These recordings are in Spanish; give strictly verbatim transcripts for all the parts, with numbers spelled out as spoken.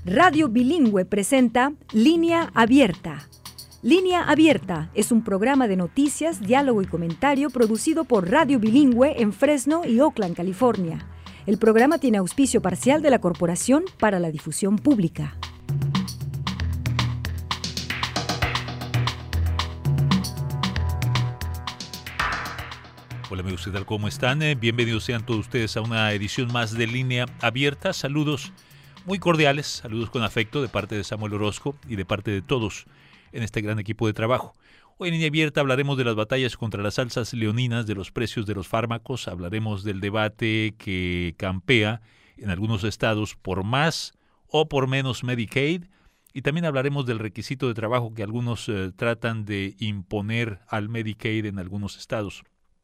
Radio Bilingüe presenta Línea Abierta. Línea Abierta es un programa de noticias, diálogo y comentario producido por Radio Bilingüe en Fresno y Oakland, California. El programa tiene auspicio parcial de la Corporación para la Difusión Pública. Hola amigos, ¿qué tal? ¿Cómo están? Eh, bienvenidos sean todos ustedes a una edición más de Línea Abierta. Saludos muy cordiales, saludos con afecto de parte de Samuel Orozco y de parte de todos en este gran equipo de trabajo. Hoy en Línea Abierta hablaremos de las batallas contra las alzas leoninas, de los precios de los fármacos, hablaremos del debate que campea en algunos estados por más o por menos Medicaid, y también hablaremos del requisito de trabajo que algunos eh, tratan de imponer al Medicaid en algunos estados.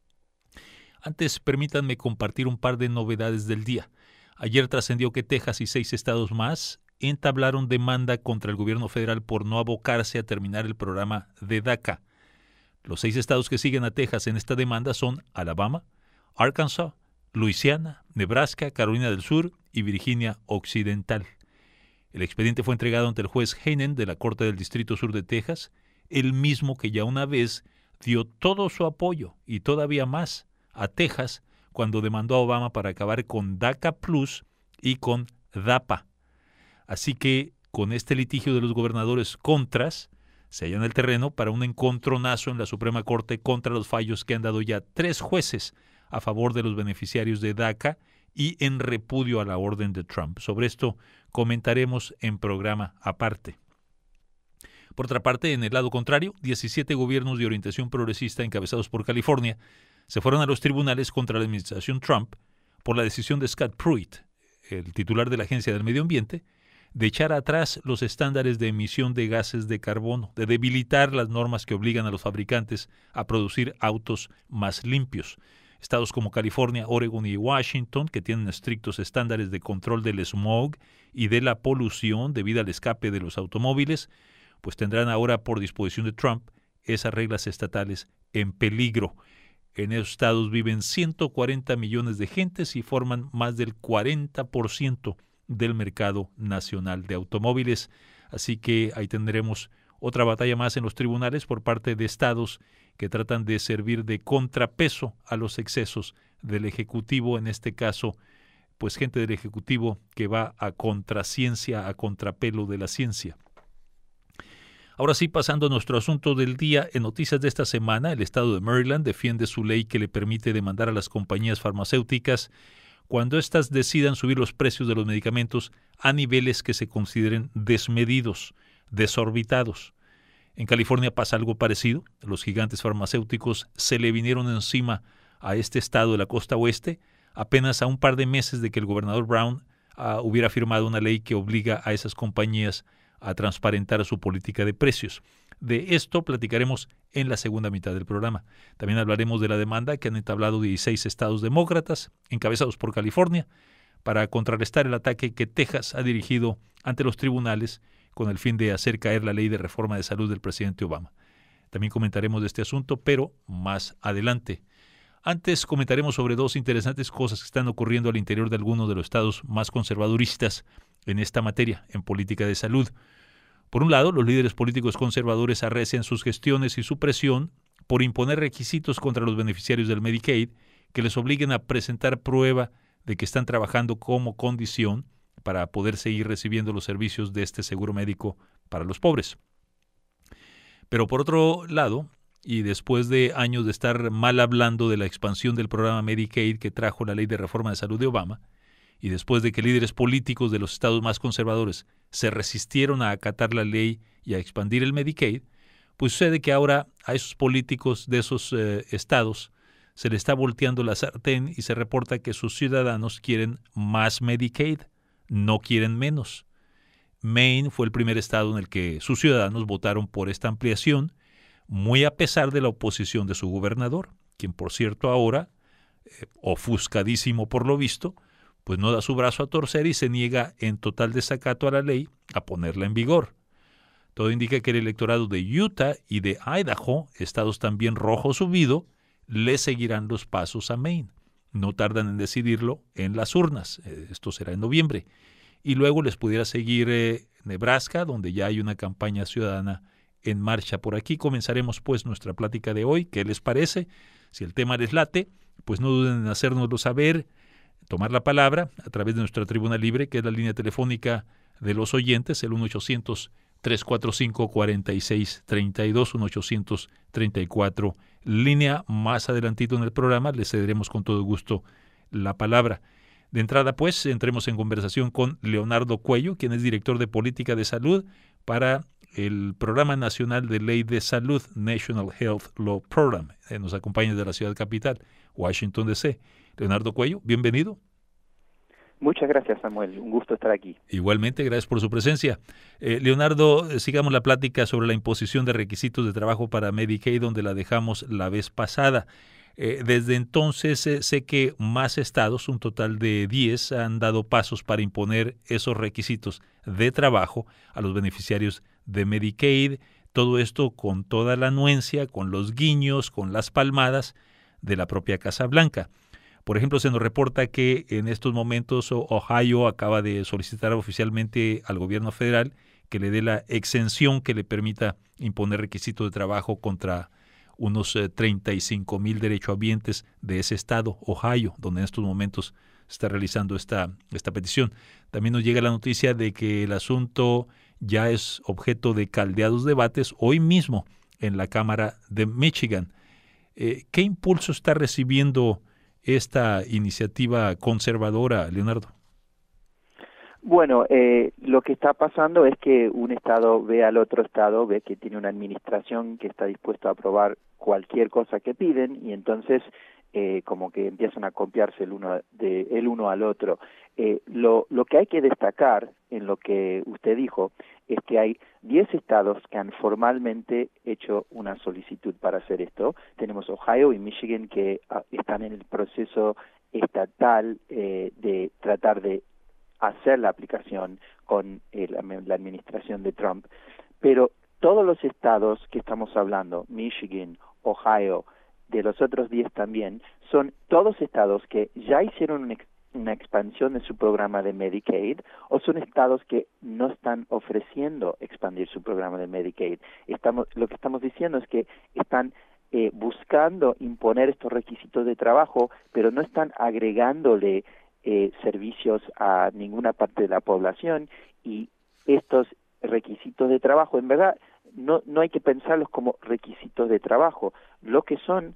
Antes, permítanme compartir un par de novedades del día. Ayer trascendió que Texas y seis estados más entablaron demanda contra el gobierno federal por no abocarse a terminar el programa de DACA. Los seis estados que siguen a Texas en esta demanda son Alabama, Arkansas, Luisiana, Nebraska, Carolina del Sur y Virginia Occidental. El expediente fue entregado ante el juez Heinen de la Corte del Distrito Sur de Texas, el mismo que ya una vez dio todo su apoyo y todavía más a Texas cuando demandó a Obama para acabar con DACA Plus y con DAPA. Así que con este litigio de los gobernadores contras, se hallan en el terreno para un encontronazo en la Suprema Corte contra los fallos que han dado ya tres jueces a favor de los beneficiarios de DACA y en repudio a la orden de Trump. Sobre esto comentaremos en programa aparte. Por otra parte, en el lado contrario, diecisiete gobiernos de orientación progresista encabezados por California se fueron a los tribunales contra la administración Trump por la decisión de Scott Pruitt, el titular de la Agencia del Medio Ambiente, de echar atrás los estándares de emisión de gases de carbono, de debilitar las normas que obligan a los fabricantes a producir autos más limpios. Estados como California, Oregon y Washington, que tienen estrictos estándares de control del smog y de la polución debido al escape de los automóviles, pues tendrán ahora por disposición de Trump esas reglas estatales en peligro. En esos estados viven ciento cuarenta millones de gentes y forman más del cuarenta por ciento del mercado nacional de automóviles. Así que ahí tendremos otra batalla más en los tribunales por parte de estados que tratan de servir de contrapeso a los excesos del Ejecutivo, en este caso, pues gente del Ejecutivo que va a contraciencia, a contrapelo de la ciencia. Ahora sí, pasando a nuestro asunto del día, en noticias de esta semana, el estado de Maryland defiende su ley que le permite demandar a las compañías farmacéuticas cuando éstas decidan subir los precios de los medicamentos a niveles que se consideren desmedidos, desorbitados. En California pasa algo parecido. Los gigantes farmacéuticos se le vinieron encima a este estado de la costa oeste apenas a un par de meses de que el gobernador Brown uh, hubiera firmado una ley que obliga a esas compañías a transparentar su política de precios. De esto platicaremos en la segunda mitad del programa. También hablaremos de la demanda que han entablado dieciséis estados demócratas, encabezados por California, para contrarrestar el ataque que Texas ha dirigido ante los tribunales con el fin de hacer caer la ley de reforma de salud del presidente Obama. También comentaremos de este asunto, pero más adelante. Antes comentaremos sobre dos interesantes cosas que están ocurriendo al interior de algunos de los estados más conservaduristas en esta materia, en política de salud. Por un lado, los líderes políticos conservadores arrecian sus gestiones y su presión por imponer requisitos contra los beneficiarios del Medicaid que les obliguen a presentar prueba de que están trabajando como condición para poder seguir recibiendo los servicios de este seguro médico para los pobres. Pero por otro lado, y después de años de estar mal hablando de la expansión del programa Medicaid que trajo la ley de reforma de salud de Obama, y después de que líderes políticos de los estados más conservadores se resistieron a acatar la ley y a expandir el Medicaid, pues sucede que ahora a esos políticos de esos eh, estados se le está volteando la sartén y se reporta que sus ciudadanos quieren más Medicaid, no quieren menos. Maine fue el primer estado en el que sus ciudadanos votaron por esta ampliación, muy a pesar de la oposición de su gobernador, quien por cierto ahora, eh, ofuscadísimo por lo visto, pues no da su brazo a torcer y se niega en total desacato a la ley a ponerla en vigor. Todo indica que el electorado de Utah y de Idaho, estados también rojo subido, le seguirán los pasos a Maine. No tardan en decidirlo en las urnas. Esto será en noviembre. y luego les pudiera seguir eh, Nebraska, donde ya hay una campaña ciudadana en marcha. Por aquí comenzaremos pues nuestra plática de hoy. ¿Qué les parece? Si el tema les late, pues no duden en hacérnoslo saber, tomar la palabra a través de nuestra tribuna libre, que es la línea telefónica de los oyentes, el uno ochocientos, tres cuatro cinco, cuatro seis tres dos, uno ochocientos treinta y cuatro línea. Más adelantito en el programa les cederemos con todo gusto la palabra. De entrada, pues, entremos en conversación con Leonardo Cuello, quien es director de Política de Salud para el Programa Nacional de Ley de Salud, National Health Law Program. Eh, nos acompaña de la ciudad capital, Washington, D C Leonardo Cuello, bienvenido. Muchas gracias, Samuel. Un gusto estar aquí. Igualmente, gracias por su presencia. Eh, Leonardo, sigamos la plática sobre la imposición de requisitos de trabajo para Medicaid, donde la dejamos la vez pasada. Eh, desde entonces eh, sé que más estados, un total de diez, han dado pasos para imponer esos requisitos de trabajo a los beneficiarios de Medicaid. Todo esto con toda la anuencia, con los guiños, con las palmadas de la propia Casa Blanca. Por ejemplo, se nos reporta que en estos momentos Ohio acaba de solicitar oficialmente al gobierno federal que le dé la exención que le permita imponer requisitos de trabajo contra unos eh, treinta y cinco mil derechohabientes de ese estado, Ohio, donde en estos momentos se está realizando esta, esta petición. También nos llega la noticia de que el asunto ya es objeto de caldeados debates hoy mismo en la Cámara de Michigan. Eh, ¿Qué impulso está recibiendo esta iniciativa conservadora, Leonardo? Bueno, eh, lo que está pasando es que un estado ve al otro estado, ve que tiene una administración que está dispuesta a aprobar cualquier cosa que piden y entonces eh, como que empiezan a copiarse el uno de el uno al otro. Eh, lo, lo que hay que destacar en lo que usted dijo es que hay diez estados que han formalmente hecho una solicitud para hacer esto. Tenemos Ohio y Michigan que uh, están en el proceso estatal eh, de tratar de hacer la aplicación con el, la administración de Trump. Pero todos los estados que estamos hablando, Michigan, Ohio, de los otros diez también, son todos estados que ya hicieron una, una expansión de su programa de Medicaid o son estados que no están ofreciendo expandir su programa de Medicaid. Estamos, lo que estamos diciendo es que están eh, buscando imponer estos requisitos de trabajo, pero no están agregándole Eh, servicios a ninguna parte de la población y estos requisitos de trabajo, en verdad, no, no hay que pensarlos como requisitos de trabajo. Lo que son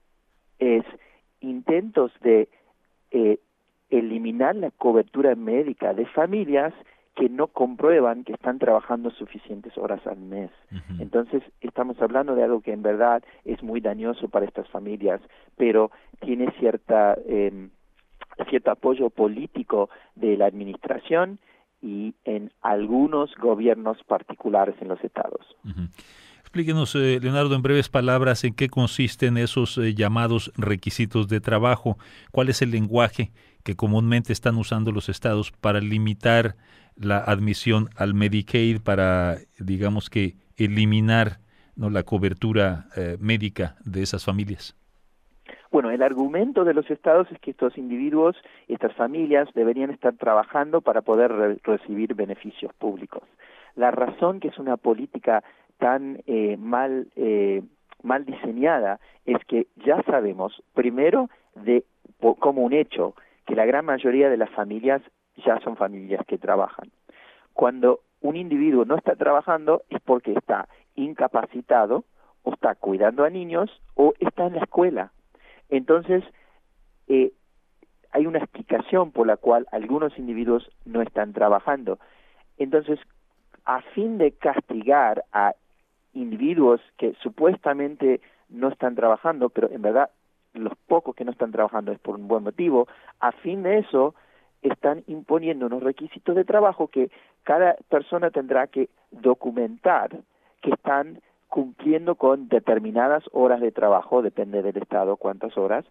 es intentos de eh, eliminar la cobertura médica de familias que no comprueban que están trabajando suficientes horas al mes. Uh-huh. Entonces, estamos hablando de algo que en verdad es muy dañoso para estas familias, pero tiene cierta eh, cierto apoyo político de la administración y en algunos gobiernos particulares en los estados. Uh-huh. Explíquenos, eh, Leonardo, en breves palabras, en qué consisten esos eh, llamados requisitos de trabajo. ¿Cuál es el lenguaje que comúnmente están usando los estados para limitar la admisión al Medicaid, para, digamos que, eliminar, ¿no?, la cobertura eh, médica de esas familias? Bueno, el argumento de los estados es que estos individuos, estas familias, deberían estar trabajando para poder re- recibir beneficios públicos. La razón que es una política tan eh, mal, eh, mal diseñada es que ya sabemos, primero, de po- como un hecho, que la gran mayoría de las familias ya son familias que trabajan. Cuando un individuo no está trabajando es porque está incapacitado, o está cuidando a niños, o está en la escuela. Entonces, eh, hay una explicación por la cual algunos individuos no están trabajando. Entonces, a fin de castigar a individuos que supuestamente no están trabajando, pero en verdad los pocos que no están trabajando es por un buen motivo, a fin de eso están imponiendo unos requisitos de trabajo que cada persona tendrá que documentar que están cumpliendo con determinadas horas de trabajo, depende del estado cuántas horas,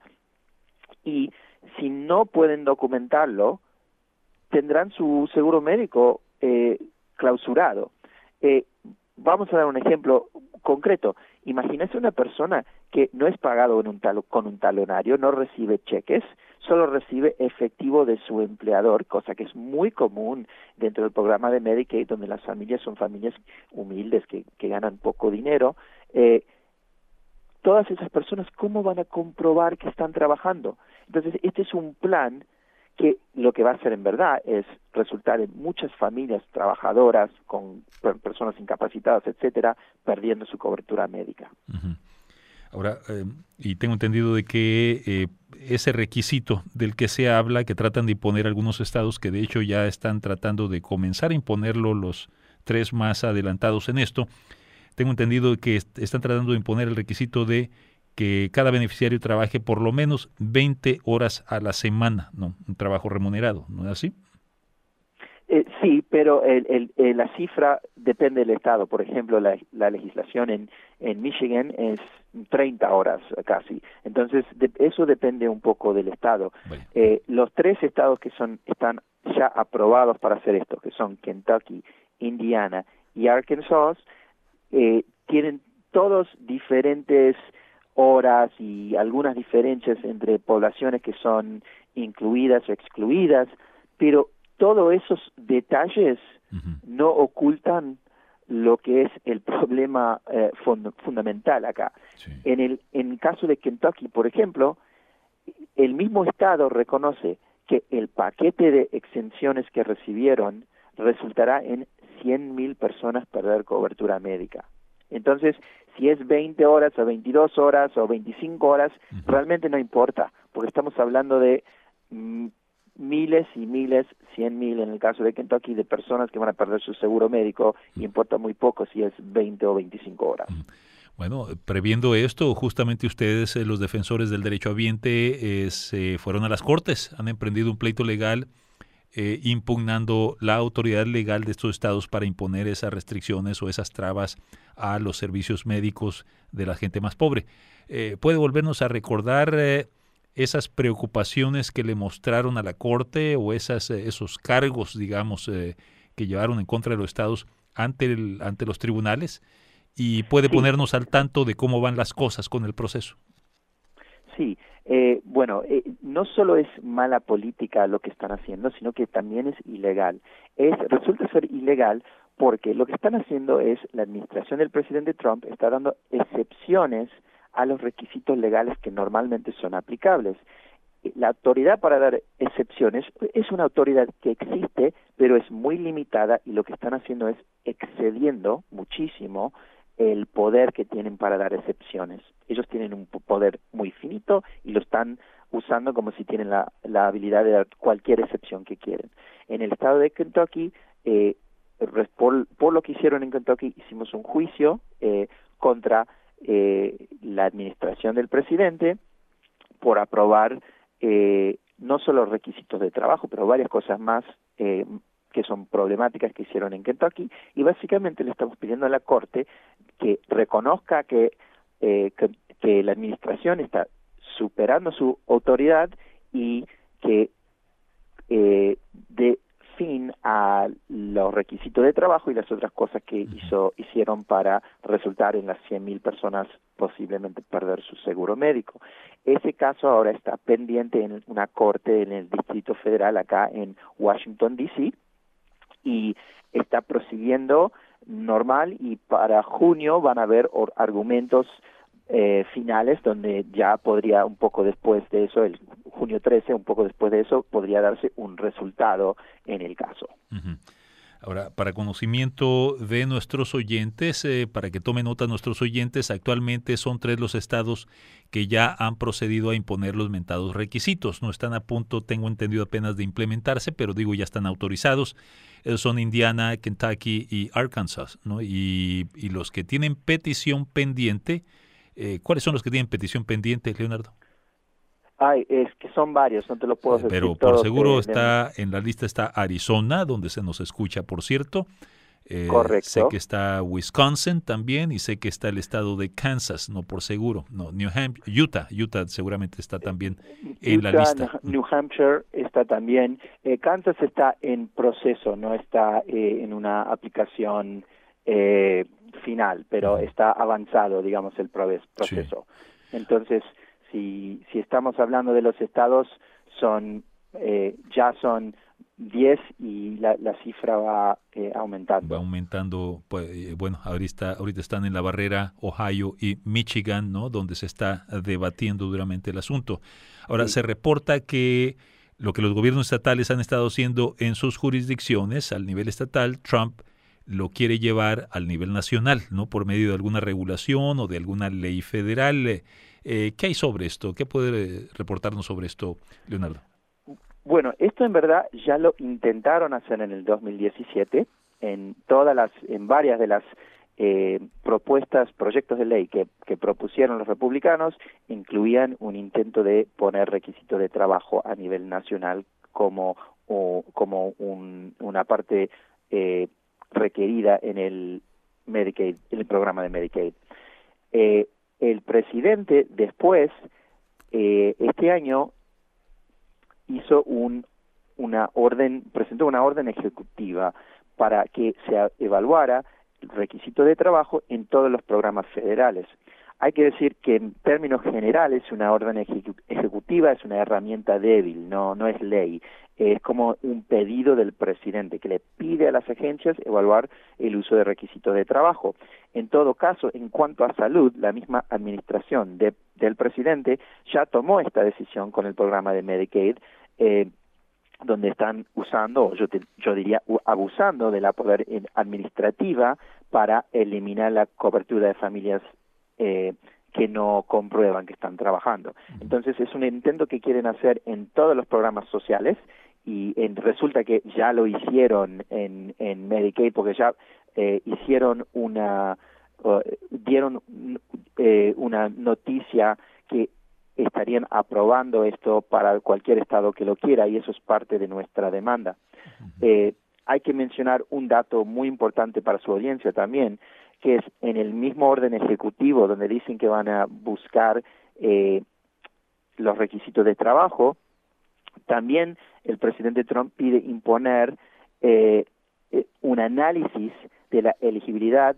y si no pueden documentarlo, tendrán su seguro médico eh, clausurado. Eh, vamos a dar un ejemplo concreto. Imagínese una persona que no es pagado en un talo, con un talonario, no recibe cheques, solo recibe efectivo de su empleador, cosa que es muy común dentro del programa de Medicaid, donde las familias son familias humildes que, que ganan poco dinero. Eh, todas esas personas, ¿cómo van a comprobar que están trabajando? Entonces, este es un plan que lo que va a hacer en verdad es resultar en muchas familias trabajadoras con personas incapacitadas, etcétera, perdiendo su cobertura médica. Uh-huh. Ahora, eh, y tengo entendido de que eh, ese requisito del que se habla, que tratan de imponer algunos estados, que de hecho ya están tratando de comenzar a imponerlo los tres más adelantados en esto, tengo entendido que est- están tratando de imponer el requisito de que cada beneficiario trabaje por lo menos veinte horas a la semana, ¿no? Un trabajo remunerado, ¿no es así? Eh, sí, pero el, el, el, la cifra depende del estado. Por ejemplo, la, la legislación en, en Michigan es treinta horas casi. Entonces, de, eso depende un poco del estado. Bueno. Eh, los tres estados que son están ya aprobados para hacer esto, que son Kentucky, Indiana y Arkansas, eh, tienen todos diferentes horas y algunas diferencias entre poblaciones que son incluidas o excluidas, pero todos esos detalles uh-huh. no ocultan lo que es el problema eh, fund- fundamental acá. Sí. En el en el caso de Kentucky, por ejemplo, el mismo estado reconoce que el paquete de exenciones que recibieron resultará en cien mil personas perder cobertura médica. Entonces, si es veinte horas o veintidós horas o veinticinco horas, uh-huh. realmente no importa, porque estamos hablando de mm, miles y miles, cien mil en el caso de Kentucky, de personas que van a perder su seguro médico, y importa muy poco si es veinte o veinticinco horas. Bueno, previendo esto, justamente ustedes, eh, los defensores del derecho ambiente, eh, se fueron a las cortes, han emprendido un pleito legal eh, impugnando la autoridad legal de estos estados para imponer esas restricciones o esas trabas a los servicios médicos de la gente más pobre. Eh, ¿Puede volvernos a recordar eh, esas preocupaciones que le mostraron a la Corte o esas, eh, esos cargos, digamos, eh, que llevaron en contra de los estados ante, el, ante los tribunales? Y puede sí. ponernos al tanto de cómo van las cosas con el proceso. Sí, eh, bueno, eh, no solo es mala política lo que están haciendo, sino que también es ilegal. Es, resulta ser ilegal porque lo que están haciendo es, la administración del presidente Trump está dando excepciones a los requisitos legales que normalmente son aplicables. La autoridad para dar excepciones es una autoridad que existe, pero es muy limitada, y lo que están haciendo es excediendo muchísimo el poder que tienen para dar excepciones. Ellos tienen un poder muy finito y lo están usando como si tienen la, la habilidad de dar cualquier excepción que quieren. En el estado de Kentucky, eh, por, por lo que hicieron en Kentucky, hicimos un juicio eh, contra eh, la administración del presidente por aprobar eh, no solo requisitos de trabajo, pero varias cosas más eh, que son problemáticas que hicieron en Kentucky, y básicamente le estamos pidiendo a la Corte que reconozca que, eh, que, que la administración está superando su autoridad y que eh, dé fin a los requisitos de trabajo y las otras cosas que hizo hicieron para resultar en las cien mil personas posiblemente perder su seguro médico. Ese caso ahora está pendiente en una corte en el Distrito Federal acá en Washington, D C, y está prosiguiendo normal, y para junio van a haber argumentos eh, finales donde ya podría, un poco después de eso, el junio trece, un poco después de eso, podría darse un resultado en el caso. Uh-huh. Ahora, para conocimiento de nuestros oyentes, eh, para que tomen nota nuestros oyentes, actualmente son tres los estados que ya han procedido a imponer los mentados requisitos. No están a punto, tengo entendido, apenas de implementarse, pero digo, ya están autorizados. Esos son Indiana, Kentucky y Arkansas, ¿no? Y, y los que tienen petición pendiente, eh, ¿cuáles son los que tienen petición pendiente, Leonardo? Ay, es que son varios, no te lo puedo decir. Pero por seguro de, está de... en la lista está Arizona, donde se nos escucha, por cierto. Eh, Correcto. Sé que está Wisconsin también, y sé que está el estado de Kansas, no por seguro. No, New Hampshire, Utah, Utah seguramente está también en Utah, la lista. New Hampshire está también. Eh, Kansas está en proceso, no está eh, en una aplicación eh, final, pero está avanzado, digamos, el proceso. Sí. Entonces, si, si estamos hablando de los estados, son eh, ya son diez y la, la cifra va eh, aumentando. Va aumentando, pues, bueno, ahorita, ahorita están en la barrera Ohio y Michigan, ¿no? Donde se está debatiendo duramente el asunto. Ahora, sí. Se reporta que lo que los gobiernos estatales han estado haciendo en sus jurisdicciones al nivel estatal, Trump lo quiere llevar al nivel nacional, ¿no? Por medio de alguna regulación o de alguna ley federal. Eh, ¿Qué hay sobre esto? ¿Qué puede reportarnos sobre esto, Leonardo? Bueno, esto en verdad ya lo intentaron hacer en el dos mil diecisiete, en todas las, en varias de las eh, propuestas, proyectos de ley que, que propusieron los republicanos, incluían un intento de poner requisito de trabajo a nivel nacional como, o, como un, una parte eh, requerida en el Medicaid, en el programa de Medicaid. Eh, el presidente después, eh, este año, hizo un, una orden, presentó una orden ejecutiva para que se evaluara el requisito de trabajo en todos los programas federales. Hay que decir que en términos generales una orden ejecu ejecutiva es una herramienta débil, no, no es ley. Es como un pedido del presidente que le pide a las agencias evaluar el uso de requisitos de trabajo. En todo caso, en cuanto a salud, la misma administración de, del presidente ya tomó esta decisión con el programa de Medicaid, eh, donde están usando, yo, te, yo diría, abusando de la poder administrativa para eliminar la cobertura de familias eh, que no comprueban que están trabajando. Entonces es un intento que quieren hacer en todos los programas sociales y en, resulta que ya lo hicieron en, en Medicaid porque ya eh, hicieron una, uh, dieron eh, una noticia que estarían aprobando esto para cualquier estado que lo quiera y eso es parte de nuestra demanda. Eh, hay que mencionar un dato muy importante para su audiencia también, que es en el mismo orden ejecutivo donde dicen que van a buscar eh, los requisitos de trabajo, también el presidente Trump pide imponer eh, un análisis de la elegibilidad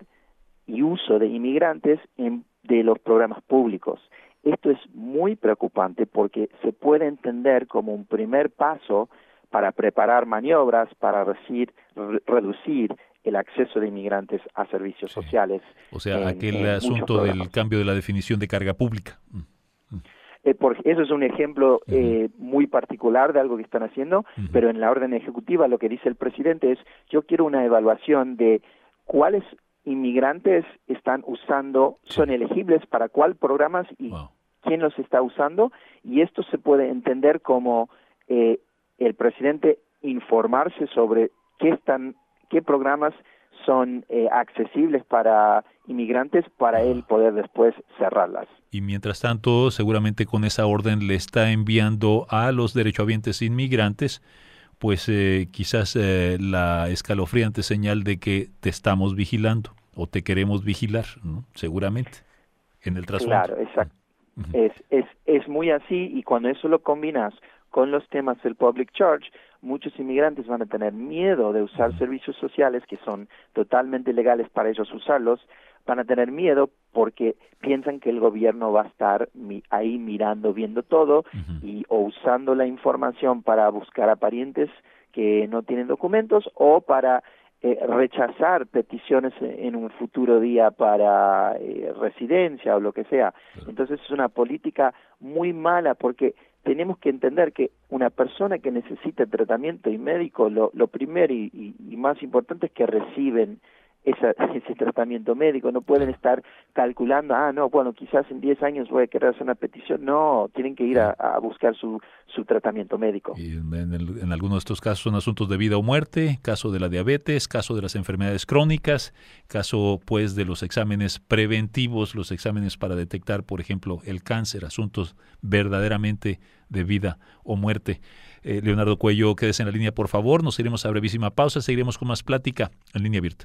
y uso de inmigrantes en, de los programas públicos. Esto es muy preocupante porque se puede entender como un primer paso para preparar maniobras para recir, re, reducir el acceso de inmigrantes a servicios sí. sociales. O sea, en, aquel en asunto del cambio de la definición de carga pública. Mm. Eh, por, eso es un ejemplo uh-huh. eh, muy particular de algo que están haciendo, uh-huh. pero en la orden ejecutiva lo que dice el presidente es, yo quiero una evaluación de cuáles inmigrantes están usando, sí. son elegibles para cuál programas y wow. quién los está usando, y esto se puede entender como eh, el presidente informarse sobre qué están, qué programas son eh, accesibles para inmigrantes para ah. él poder después cerrarlas. Y mientras tanto, seguramente con esa orden le está enviando a los derechohabientes inmigrantes pues eh, quizás eh, la escalofriante señal de que te estamos vigilando o te queremos vigilar, ¿no? Seguramente, en el trasfondo. Claro, exacto. Uh-huh. es, es, es muy así, y cuando eso lo combinas con los temas del public charge, muchos inmigrantes van a tener miedo de usar uh-huh. servicios sociales que son totalmente legales para ellos usarlos, van a tener miedo porque piensan que el gobierno va a estar mi, ahí mirando, viendo todo uh-huh. y o usando la información para buscar a parientes que no tienen documentos o para eh, rechazar peticiones en un futuro día para eh, residencia o lo que sea. Uh-huh. Entonces es una política muy mala porque tenemos que entender que una persona que necesita tratamiento y médico, lo, lo primero y, y, y más importante es que reciben Esa, ese tratamiento médico, no pueden estar calculando, ah, no, bueno, quizás en diez años voy a querer hacer una petición, no, tienen que ir a, a buscar su, su tratamiento médico. Y en, el, en algunos de estos casos son asuntos de vida o muerte, caso de la diabetes, caso de las enfermedades crónicas, caso pues de los exámenes preventivos, los exámenes para detectar, por ejemplo, el cáncer, asuntos verdaderamente de vida o muerte. Eh, Leonardo Cuello, quédese en la línea, por favor, nos iremos a brevísima pausa, seguiremos con más plática en Línea Abierta.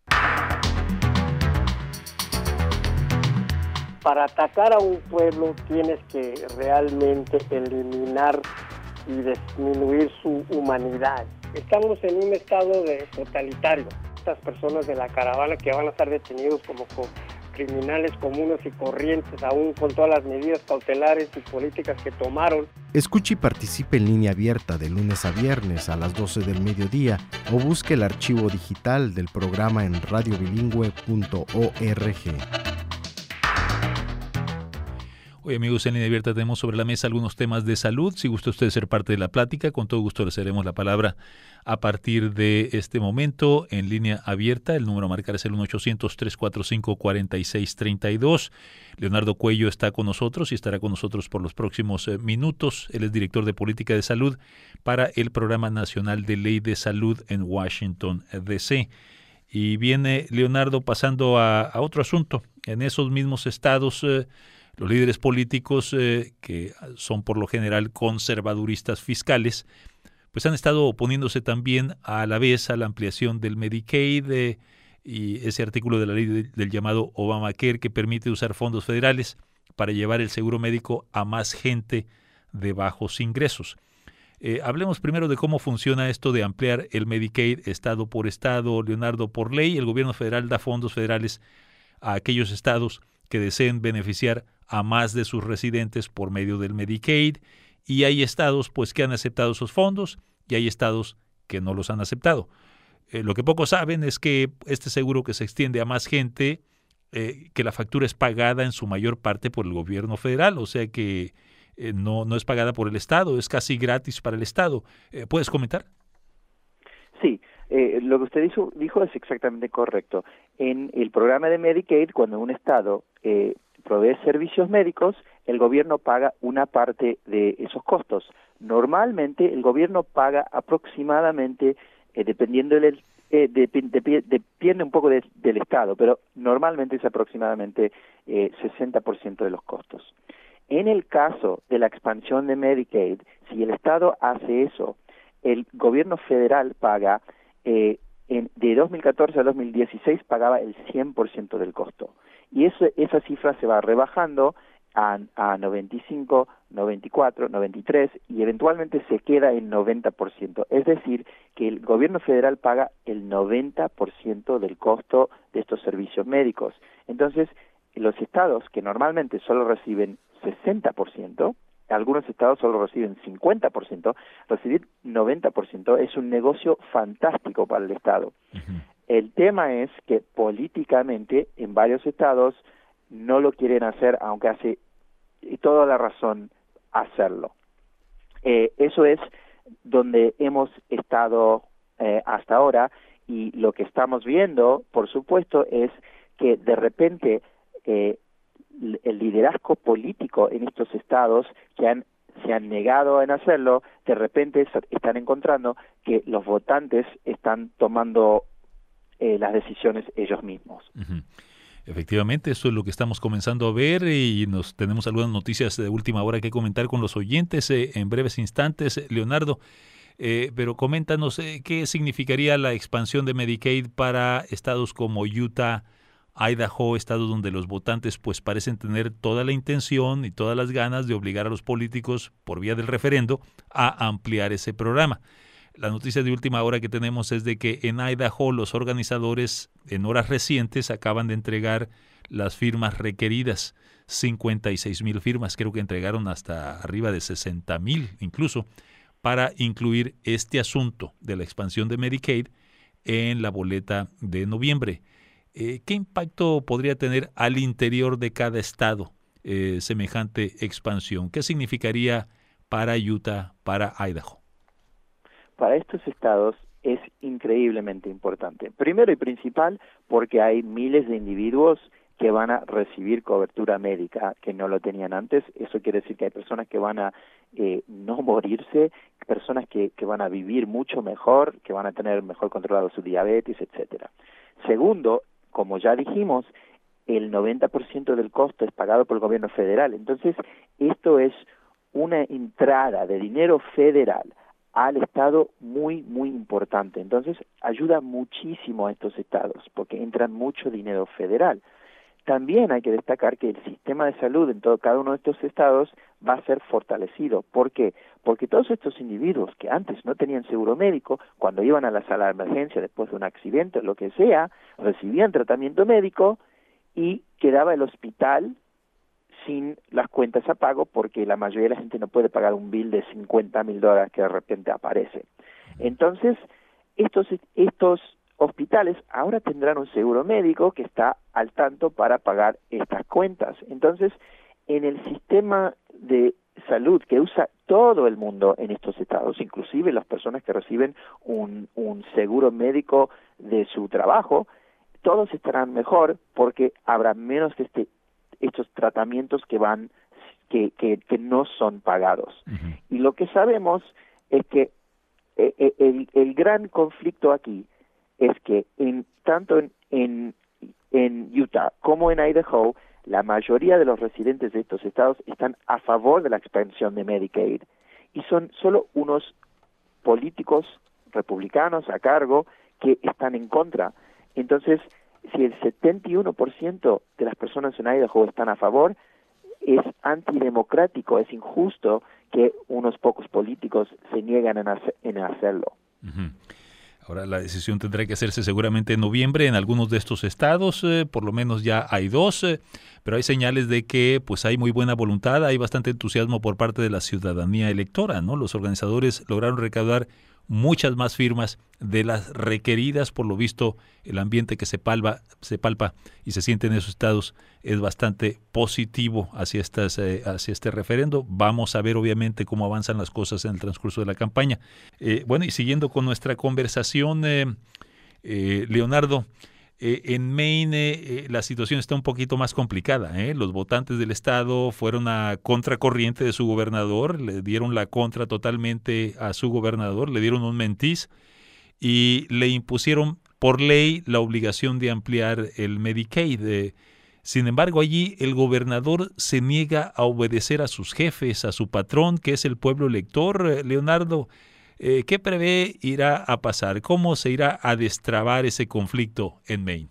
Para atacar a un pueblo tienes que realmente eliminar y disminuir su humanidad. Estamos en un estado de totalitario. estas personas de la caravana que van a estar detenidos como co- criminales comunes y corrientes, aún con todas las medidas cautelares y políticas que tomaron. Escuche y participe en Línea Abierta de lunes a viernes a las doce del mediodía o busque el archivo digital del programa en radio bilingüe punto org. Hoy, amigos, en Línea Abierta tenemos sobre la mesa algunos temas de salud. Si gusta usted ser parte de la plática, con todo gusto le cederemos la palabra a partir de este momento en Línea Abierta. El número a marcar es el uno ochocientos, tres cuatro cinco, cuatro seis tres dos. Leonardo Cuello está con nosotros y estará con nosotros por los próximos eh, minutos. Él es director de Política de Salud para el Programa Nacional de Ley de Salud en Washington, D C Y viene Leonardo pasando a, a otro asunto. En esos mismos estados, eh, los líderes políticos, eh, que son por lo general conservaduristas fiscales, pues han estado oponiéndose también a la vez a la ampliación del Medicaid eh, y ese artículo de la ley de, del llamado Obamacare, que permite usar fondos federales para llevar el seguro médico a más gente de bajos ingresos. Eh, hablemos primero de cómo funciona esto de ampliar el Medicaid estado por estado. Leonardo, por ley, el gobierno federal da fondos federales a aquellos estados que deseen beneficiar a más de sus residentes por medio del Medicaid, y hay estados pues que han aceptado esos fondos y hay estados que no los han aceptado. Eh, lo que pocos saben es que este seguro, que se extiende a más gente, eh, que la factura es pagada en su mayor parte por el gobierno federal, o sea que eh, no, no es pagada por el estado, es casi gratis para el estado. Eh, ¿Puedes comentar? Sí, eh, lo que usted dijo, dijo es exactamente correcto. En el programa de Medicaid, cuando un estado eh, provee servicios médicos, el gobierno paga una parte de esos costos. Normalmente el gobierno paga aproximadamente, eh, dependiendo del, eh, de, de, de, depende un poco de, del estado, pero normalmente es aproximadamente eh, sesenta por ciento de los costos. En el caso de la expansión de Medicaid, si el estado hace eso, el gobierno federal paga, eh, en, de dos mil catorce a dos mil dieciséis pagaba el cien por ciento del costo. Y eso, esa cifra se va rebajando a, a noventa y cinco, noventa y cuatro, noventa y tres y eventualmente se queda en noventa por ciento. Es decir, que el gobierno federal paga el noventa por ciento del costo de estos servicios médicos. Entonces, los estados que normalmente solo reciben sesenta por ciento, algunos estados solo reciben cincuenta por ciento, recibir noventa por ciento es un negocio fantástico para el estado. Uh-huh. El tema es que políticamente en varios estados no lo quieren hacer, aunque hace toda la razón hacerlo. Eh, eso es donde hemos estado eh, hasta ahora, y lo que estamos viendo, por supuesto, es que de repente eh, el liderazgo político en estos estados que han se han negado en hacerlo, de repente están encontrando que los votantes están tomando eh, las decisiones ellos mismos. Uh-huh. Efectivamente, eso es lo que estamos comenzando a ver, y nos tenemos algunas noticias de última hora que comentar con los oyentes eh, en breves instantes, Leonardo. Eh, pero coméntanos eh, qué significaría la expansión de Medicaid para estados como Utah, Idaho, estados donde los votantes pues parecen tener toda la intención y todas las ganas de obligar a los políticos por vía del referendo a ampliar ese programa. La noticia de última hora que tenemos es de que en Idaho los organizadores en horas recientes acaban de entregar las firmas requeridas, cincuenta y seis mil firmas, creo que entregaron hasta arriba de sesenta mil incluso, para incluir este asunto de la expansión de Medicaid en la boleta de noviembre. Eh, ¿Qué impacto podría tener al interior de cada estado eh, semejante expansión? ¿Qué significaría para Utah, para Idaho? Para estos estados es increíblemente importante. Primero y principal, porque hay miles de individuos que van a recibir cobertura médica que no lo tenían antes. Eso quiere decir que hay personas que van a eh, no morirse, personas que, que van a vivir mucho mejor, que van a tener mejor controlado su diabetes, etcétera. Segundo, como ya dijimos, el noventa por ciento del costo es pagado por el gobierno federal. Entonces, esto es una entrada de dinero federal al estado muy, muy importante. Entonces, ayuda muchísimo a estos estados, porque entra mucho dinero federal. también hay que destacar que el sistema de salud en todo cada uno de estos estados va a ser fortalecido. ¿Por qué? Porque todos estos individuos que antes no tenían seguro médico, cuando iban a la sala de emergencia después de un accidente o lo que sea, recibían tratamiento médico y quedaba el hospital sin las cuentas a pago, porque la mayoría de la gente no puede pagar un bill de cincuenta mil dólares que de repente aparece. Entonces, estos, estos hospitales ahora tendrán un seguro médico que está al tanto para pagar estas cuentas. Entonces, en el sistema de salud que usa todo el mundo en estos estados, inclusive las personas que reciben un, un seguro médico de su trabajo, todos estarán mejor porque habrá menos de este, estos tratamientos que van que, que, que no son pagados. Uh-huh. Y lo que sabemos es que eh, el, el gran conflicto aquí es que en, tanto en, en, en Utah como en Idaho, la mayoría de los residentes de estos estados están a favor de la expansión de Medicaid y son solo unos políticos republicanos a cargo que están en contra. Entonces, si el setenta y uno por ciento de las personas en Idaho están a favor, es antidemocrático, es injusto que unos pocos políticos se niegan en, hacer, en hacerlo. Uh-huh. Ahora la decisión tendrá que hacerse seguramente en noviembre en algunos de estos estados, eh, por lo menos ya hay dos, eh, pero hay señales de que pues hay muy buena voluntad, hay bastante entusiasmo por parte de la ciudadanía electora, ¿no? Los organizadores lograron recaudar muchas más firmas de las requeridas. Por lo visto, el ambiente que se palpa, se palpa y se siente en esos estados es bastante positivo hacia, estas, eh, hacia este referendo. Vamos a ver, obviamente, cómo avanzan las cosas en el transcurso de la campaña. Eh, bueno, y siguiendo con nuestra conversación, eh, eh, Leonardo, Eh, en Maine eh, la situación está un poquito más complicada. ¿eh? Los votantes del estado fueron a contracorriente de su gobernador, le dieron la contra totalmente a su gobernador, le dieron un mentís y le impusieron por ley la obligación de ampliar el Medicaid. Eh, sin embargo, allí el gobernador se niega a obedecer a sus jefes, a su patrón, que es el pueblo elector. Eh, Leonardo, Eh, ¿qué prevé irá a pasar? ¿Cómo se irá a destrabar ese conflicto en Maine?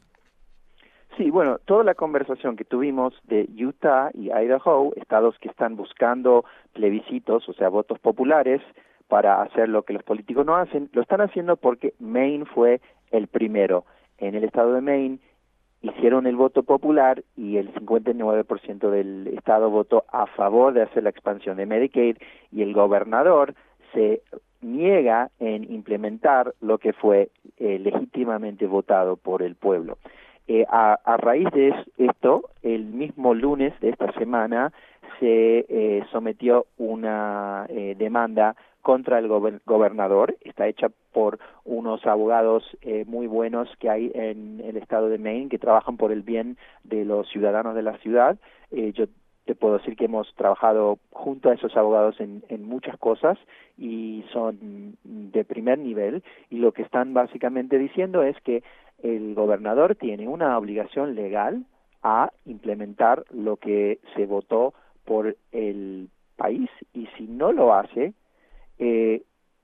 Sí, bueno, toda la conversación que tuvimos de Utah y Idaho, estados que están buscando plebiscitos, o sea, votos populares, para hacer lo que los políticos no hacen, lo están haciendo porque Maine fue el primero. En el estado de Maine hicieron el voto popular y el cincuenta y nueve por ciento del estado votó a favor de hacer la expansión de Medicaid y el gobernador se niega en implementar lo que fue eh, legítimamente votado por el pueblo. Eh, a, a raíz de esto, el mismo lunes de esta semana se eh, sometió una eh, demanda contra el gober- gobernador. Está hecha por unos abogados eh, muy buenos que hay en el estado de Maine que trabajan por el bien de los ciudadanos de la ciudad. Eh, yo te puedo decir que hemos trabajado junto a esos abogados en, en muchas cosas y son de primer nivel, y lo que están básicamente diciendo es que el gobernador tiene una obligación legal a implementar lo que se votó por el país, y si no lo hace, eh,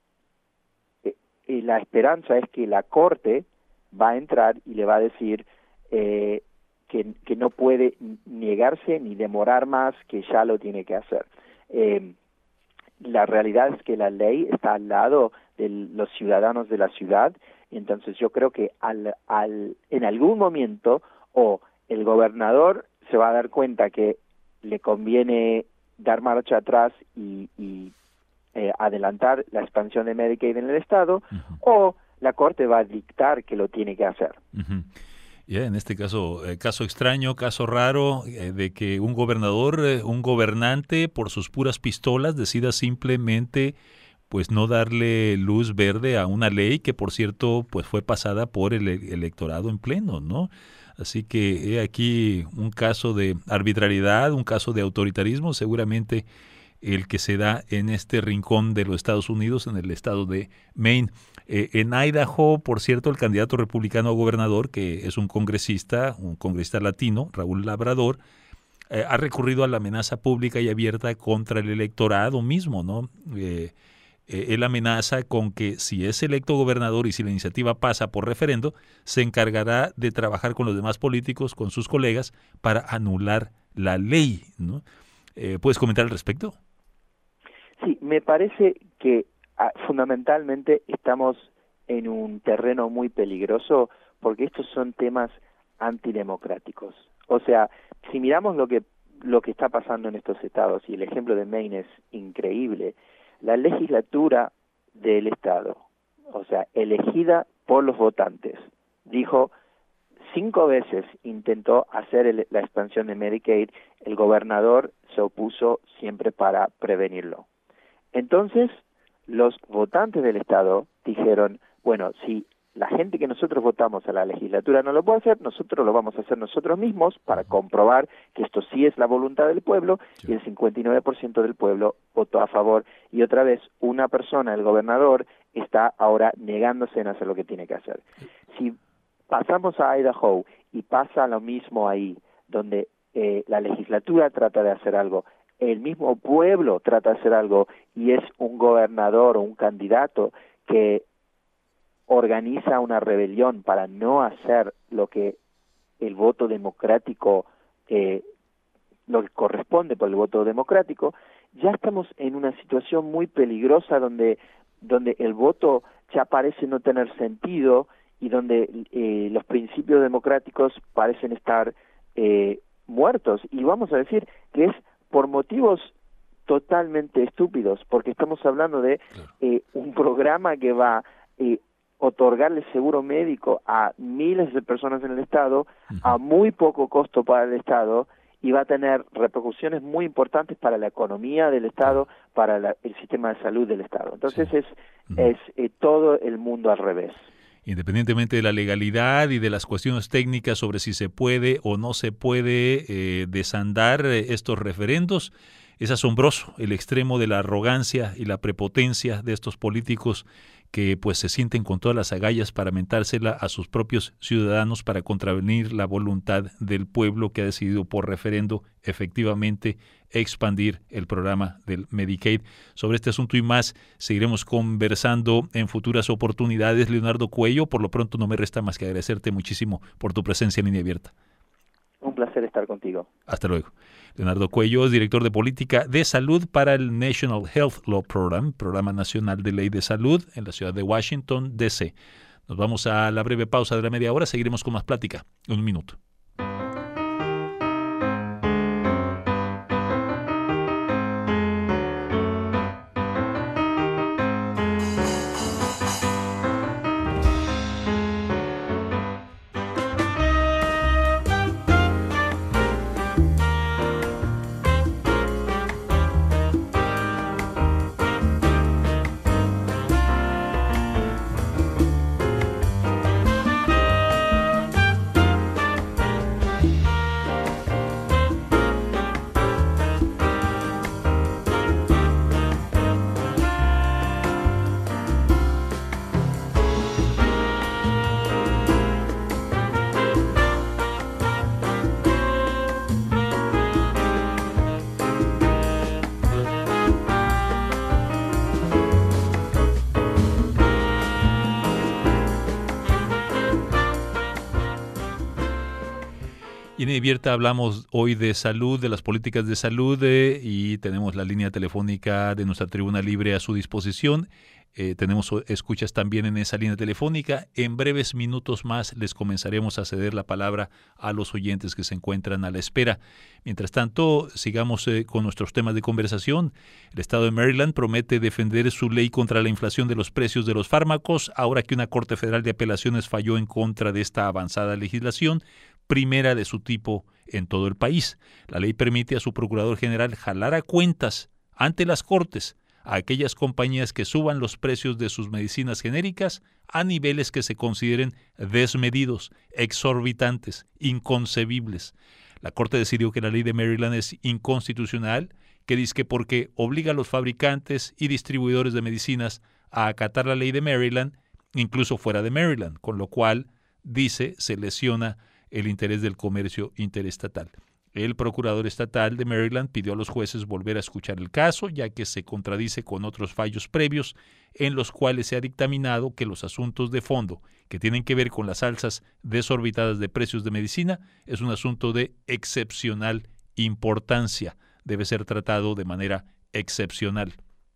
eh, la esperanza es que la Corte va a entrar y le va a decir eh, Que, que no puede negarse ni demorar más, que ya lo tiene que hacer. Eh, la realidad es que la ley está al lado de los ciudadanos de la ciudad, y entonces yo creo que al, al, en algún momento o el gobernador se va a dar cuenta que le conviene dar marcha atrás y, y eh, adelantar la expansión de Medicaid en el estado, uh-huh. o la Corte va a dictar que lo tiene que hacer. Uh-huh. Yeah, en este caso, eh, caso extraño, caso raro, eh, de que un gobernador, eh, un gobernante, por sus puras pistolas, decida simplemente pues no darle luz verde a una ley que, por cierto, pues fue pasada por el electorado en pleno, ¿no? Así que he aquí un caso de arbitrariedad, un caso de autoritarismo, seguramente el que se da en este rincón de los Estados Unidos, en el estado de Maine. Eh, en Idaho, por cierto, el candidato republicano a gobernador, que es un congresista, un congresista latino, Raúl Labrador, eh, ha recurrido a la amenaza pública y abierta contra el electorado mismo, ¿no? Eh, eh, él amenaza con que si es electo gobernador y si la iniciativa pasa por referendo, se encargará de trabajar con los demás políticos, con sus colegas, para anular la ley, ¿no? Eh, ¿Puedes comentar al respecto? Sí, me parece que ah, fundamentalmente estamos en un terreno muy peligroso porque estos son temas antidemocráticos. O sea, si miramos lo que lo que está pasando en estos estados, y el ejemplo de Maine es increíble, la legislatura del estado, o sea, elegida por los votantes, dijo cinco veces intentó hacer el, la expansión de Medicaid, el gobernador se opuso siempre para prevenirlo. Entonces, los votantes del estado dijeron, bueno, si la gente que nosotros votamos a la legislatura no lo puede hacer, nosotros lo vamos a hacer nosotros mismos para comprobar que esto sí es la voluntad del pueblo, sí. Y el cincuenta y nueve por ciento del pueblo votó a favor. Y otra vez, una persona, el gobernador, está ahora negándose en hacer lo que tiene que hacer. Si pasamos a Idaho y pasa lo mismo ahí, donde eh, la legislatura trata de hacer algo, el mismo pueblo trata de hacer algo y es un gobernador o un candidato que organiza una rebelión para no hacer lo que el voto democrático, eh, lo que corresponde por el voto democrático, ya estamos en una situación muy peligrosa donde, donde el voto ya parece no tener sentido y donde eh, los principios democráticos parecen estar eh, muertos. Y vamos a decir que es por motivos totalmente estúpidos, porque estamos hablando de eh, un programa que va eh, otorgarle seguro médico a miles de personas en el Estado uh-huh. a muy poco costo para el Estado y va a tener repercusiones muy importantes para la economía del Estado, para la, el sistema de salud del Estado. Entonces sí. es, uh-huh. es eh, todo el mundo al revés. Independientemente de la legalidad y de las cuestiones técnicas sobre si se puede o no se puede eh, desandar estos referendos, es asombroso el extremo de la arrogancia y la prepotencia de estos políticos que pues se sienten con todas las agallas para mentársela a sus propios ciudadanos para contravenir la voluntad del pueblo que ha decidido por referendo efectivamente expandir el programa del Medicaid. Sobre este asunto y más seguiremos conversando en futuras oportunidades. Leonardo Cuello, por lo pronto no me resta más que agradecerte muchísimo por tu presencia en Línea Abierta. Un placer estar contigo. Hasta luego. Leonardo Cuello es director de política de salud para el National Health Law Program, Programa Nacional de Ley de Salud en la ciudad de Washington, D C Nos vamos a la breve pausa de la media hora. Seguiremos con más plática en un minuto. Y en Abierta hablamos hoy de salud, de las políticas de salud eh, y tenemos la línea telefónica de nuestra tribuna libre a su disposición. Eh, tenemos escuchas también en esa línea telefónica. En breves minutos más les comenzaremos a ceder la palabra a los oyentes que se encuentran a la espera. Mientras tanto, sigamos eh, con nuestros temas de conversación. El estado de Maryland promete defender su ley contra la inflación de los precios de los fármacos, ahora que una Corte Federal de Apelaciones falló en contra de esta avanzada legislación, primera de su tipo en todo el país. La ley permite a su procurador general jalar a cuentas ante las Cortes a aquellas compañías que suban los precios de sus medicinas genéricas a niveles que se consideren desmedidos, exorbitantes, inconcebibles. La Corte decidió que la ley de Maryland es inconstitucional, que dice que porque obliga a los fabricantes y distribuidores de medicinas a acatar la ley de Maryland, incluso fuera de Maryland, con lo cual, dice, se lesiona el interés del comercio interestatal. El procurador estatal de Maryland pidió a los jueces volver a escuchar el caso, ya que se contradice con otros fallos previos en los cuales se ha dictaminado que los asuntos de fondo que tienen que ver con las alzas desorbitadas de precios de medicina es un asunto de excepcional importancia. Debe ser tratado de manera excepcional.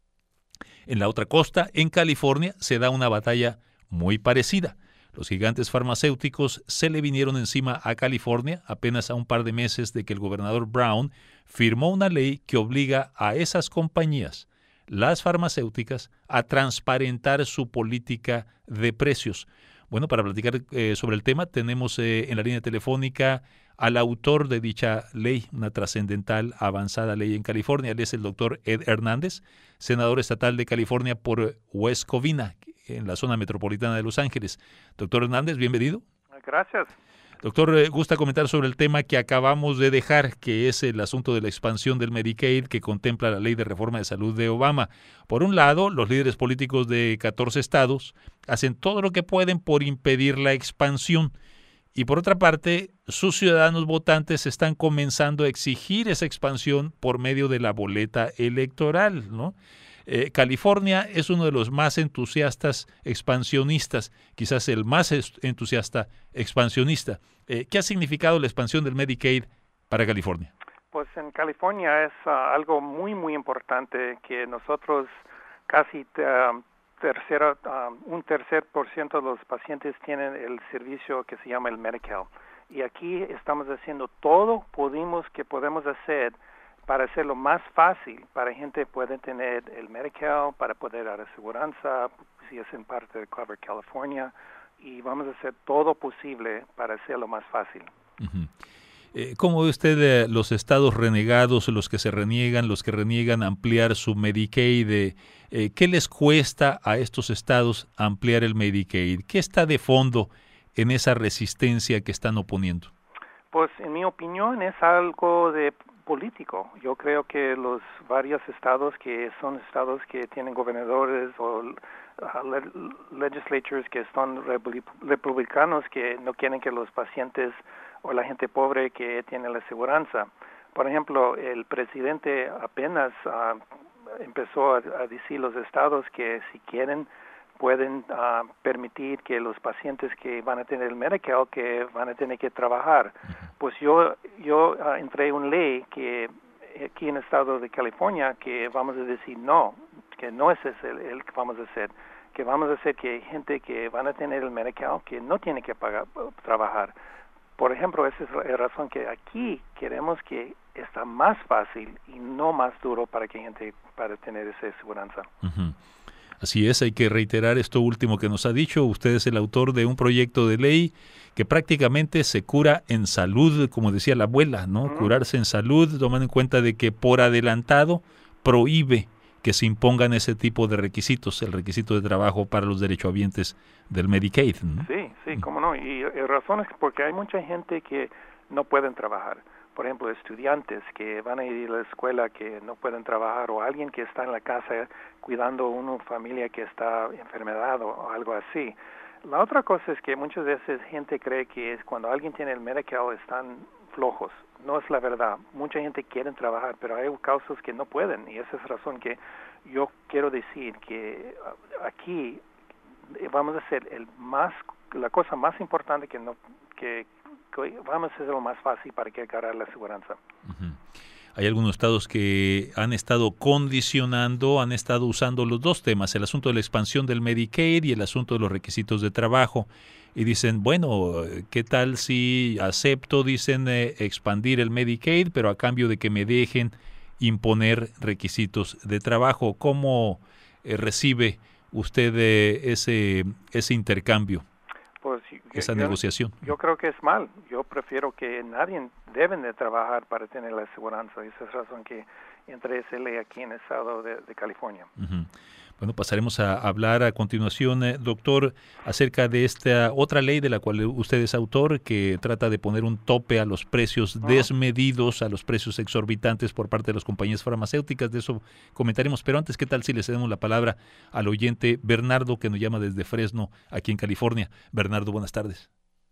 En la otra costa, en California, se da una batalla muy parecida. Los gigantes farmacéuticos se le vinieron encima a California apenas a un par de meses de que el gobernador Brown firmó una ley que obliga a esas compañías, las farmacéuticas, a transparentar su política de precios. Bueno, para platicar eh, sobre el tema tenemos eh, en la línea telefónica al autor de dicha ley, una trascendental, avanzada ley en California. Él es el doctor Ed Hernández, senador estatal de California por West Covina, en la zona metropolitana de Los Ángeles. Doctor Hernández, bienvenido. Gracias. Doctor, eh, gusta comentar sobre el tema que acabamos de dejar, que es el asunto de la expansión del Medicaid que contempla la Ley de Reforma de Salud de Obama. Por un lado, los líderes políticos de catorce estados hacen todo lo que pueden por impedir la expansión. Y por otra parte, sus ciudadanos votantes están comenzando a exigir esa expansión por medio de la boleta electoral, ¿no? Eh, California es uno de los más entusiastas expansionistas, quizás el más entusiasta expansionista. Eh, ¿Qué ha significado la expansión del Medicaid para California? Pues en California es uh, algo muy, muy importante que nosotros casi uh, tercera, uh, un tercer por ciento de los pacientes tienen el servicio que se llama el Medi-Cal. Y aquí estamos haciendo todo pudimos que podemos hacer para hacerlo más fácil, para gente puede tener el Medi-Cal, para poder dar aseguranza, si es en parte de Cover California, y vamos a hacer todo posible para hacerlo más fácil. Uh-huh. Eh, ¿Cómo ve usted eh, los estados renegados, los que se reniegan, los que reniegan ampliar su Medicaid? Eh, eh, ¿Qué les cuesta a estos estados ampliar el Medicaid? ¿Qué está de fondo en esa resistencia que están oponiendo? Pues en mi opinión es algo de político. Yo creo que los varios estados que son estados que tienen gobernadores o uh, le- legislatures que son repu- republicanos que no quieren que los pacientes o la gente pobre que tiene la aseguranza. Por ejemplo, el presidente apenas uh, empezó a, a decir los estados que si quieren pueden uh, permitir que los pacientes que van a tener el Medi-Cal que van a tener que trabajar. Pues yo yo uh, entré una ley que aquí en el estado de California que vamos a decir no, que no es ese el, el que vamos a hacer, que vamos a hacer que gente que van a tener el Medi-Cal que no tiene que pagar trabajar. Por ejemplo, esa es la razón que aquí queremos que está más fácil y no más duro para que gente para tener esa aseguranza. Uh-huh. Así es, hay que reiterar esto último que nos ha dicho. Usted es el autor de un proyecto de ley que prácticamente se cura en salud, como decía la abuela, ¿no? Uh-huh. Curarse en salud, tomando en cuenta de que por adelantado prohíbe que se impongan ese tipo de requisitos, el requisito de trabajo para los derechohabientes del Medicaid, ¿no? Sí, sí, cómo no. Y la razón es porque hay mucha gente que no pueden trabajar. Por ejemplo, estudiantes que van a ir a la escuela que no pueden trabajar o alguien que está en la casa cuidando a una familia que está enfermedad o algo así. La otra cosa es que muchas veces gente cree que es cuando alguien tiene el Medi-Cal están flojos. No es la verdad. Mucha gente quiere trabajar, pero hay casos que no pueden. Y esa es la razón que yo quiero decir que aquí vamos a hacer el más, la cosa más importante que no que vamos a hacerlo más fácil para que agarrar la aseguranza. Uh-huh. Hay algunos estados que han estado condicionando, han estado usando los dos temas, el asunto de la expansión del Medicaid y el asunto de los requisitos de trabajo. Y dicen, bueno, ¿qué tal si acepto, dicen, eh, expandir el Medicaid, pero a cambio de que me dejen imponer requisitos de trabajo? ¿Cómo eh, recibe usted eh, ese, ese intercambio? Pues, esa yo, negociación. Yo creo que es mal. Yo prefiero que nadie deben de trabajar para tener la aseguranza. Esa es la razón que entré esa ley aquí en el estado de, de California. Uh-huh. Bueno, pasaremos a hablar a continuación, eh, doctor, acerca de esta otra ley de la cual usted es autor, que trata de poner un tope a los precios uh-huh. desmedidos, a los precios exorbitantes por parte de las compañías farmacéuticas. De eso comentaremos, pero antes, ¿qué tal si le cedemos la palabra al oyente Bernardo, que nos llama desde Fresno, aquí en California? Bernardo, buenas tardes. Sí,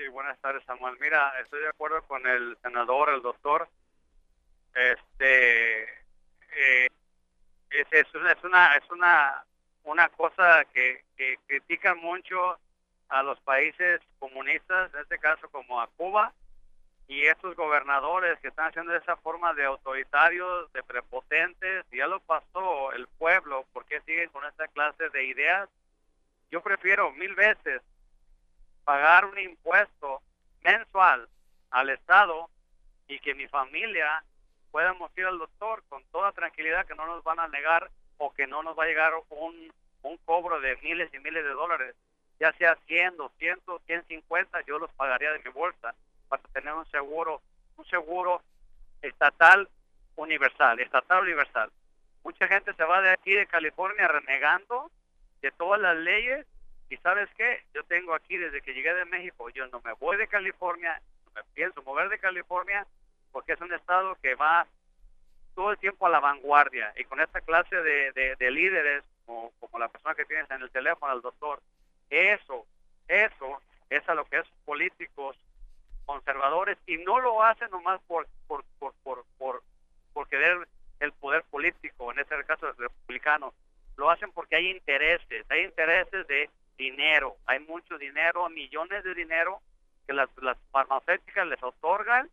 Sí, buenas tardes, Samuel. Mira, estoy de acuerdo con el senador, el doctor. Este, eh, es, es, una, es una es una una cosa que, que critican mucho a los países comunistas, en este caso como a Cuba, y estos gobernadores que están haciendo esa forma de autoritarios, de prepotentes. Ya lo pasó el pueblo. ¿Por qué siguen con esta clase de ideas? Yo prefiero mil veces pagar un impuesto mensual al Estado y que mi familia podamos ir al doctor con toda tranquilidad, que no nos van a negar o que no nos va a llegar un, un cobro de miles y miles de dólares, ya sea cien, doscientos, ciento cincuenta, yo los pagaría de mi bolsa para tener un seguro, un seguro estatal universal, estatal universal. Mucha gente se va de aquí de California renegando de todas las leyes, y ¿sabes qué? Yo tengo aquí desde que llegué de México, yo no me voy de California, no me pienso mover de California, porque es un estado que va todo el tiempo a la vanguardia, y con esta clase de, de, de líderes, como, como la persona que tienes en el teléfono, el doctor, eso, eso es a lo que es políticos conservadores, y no lo hacen nomás por por por por por, por querer el poder político, en este caso el republicano, lo hacen porque hay intereses, hay intereses de dinero, hay mucho dinero, millones de dinero que las, las farmacéuticas les otorgan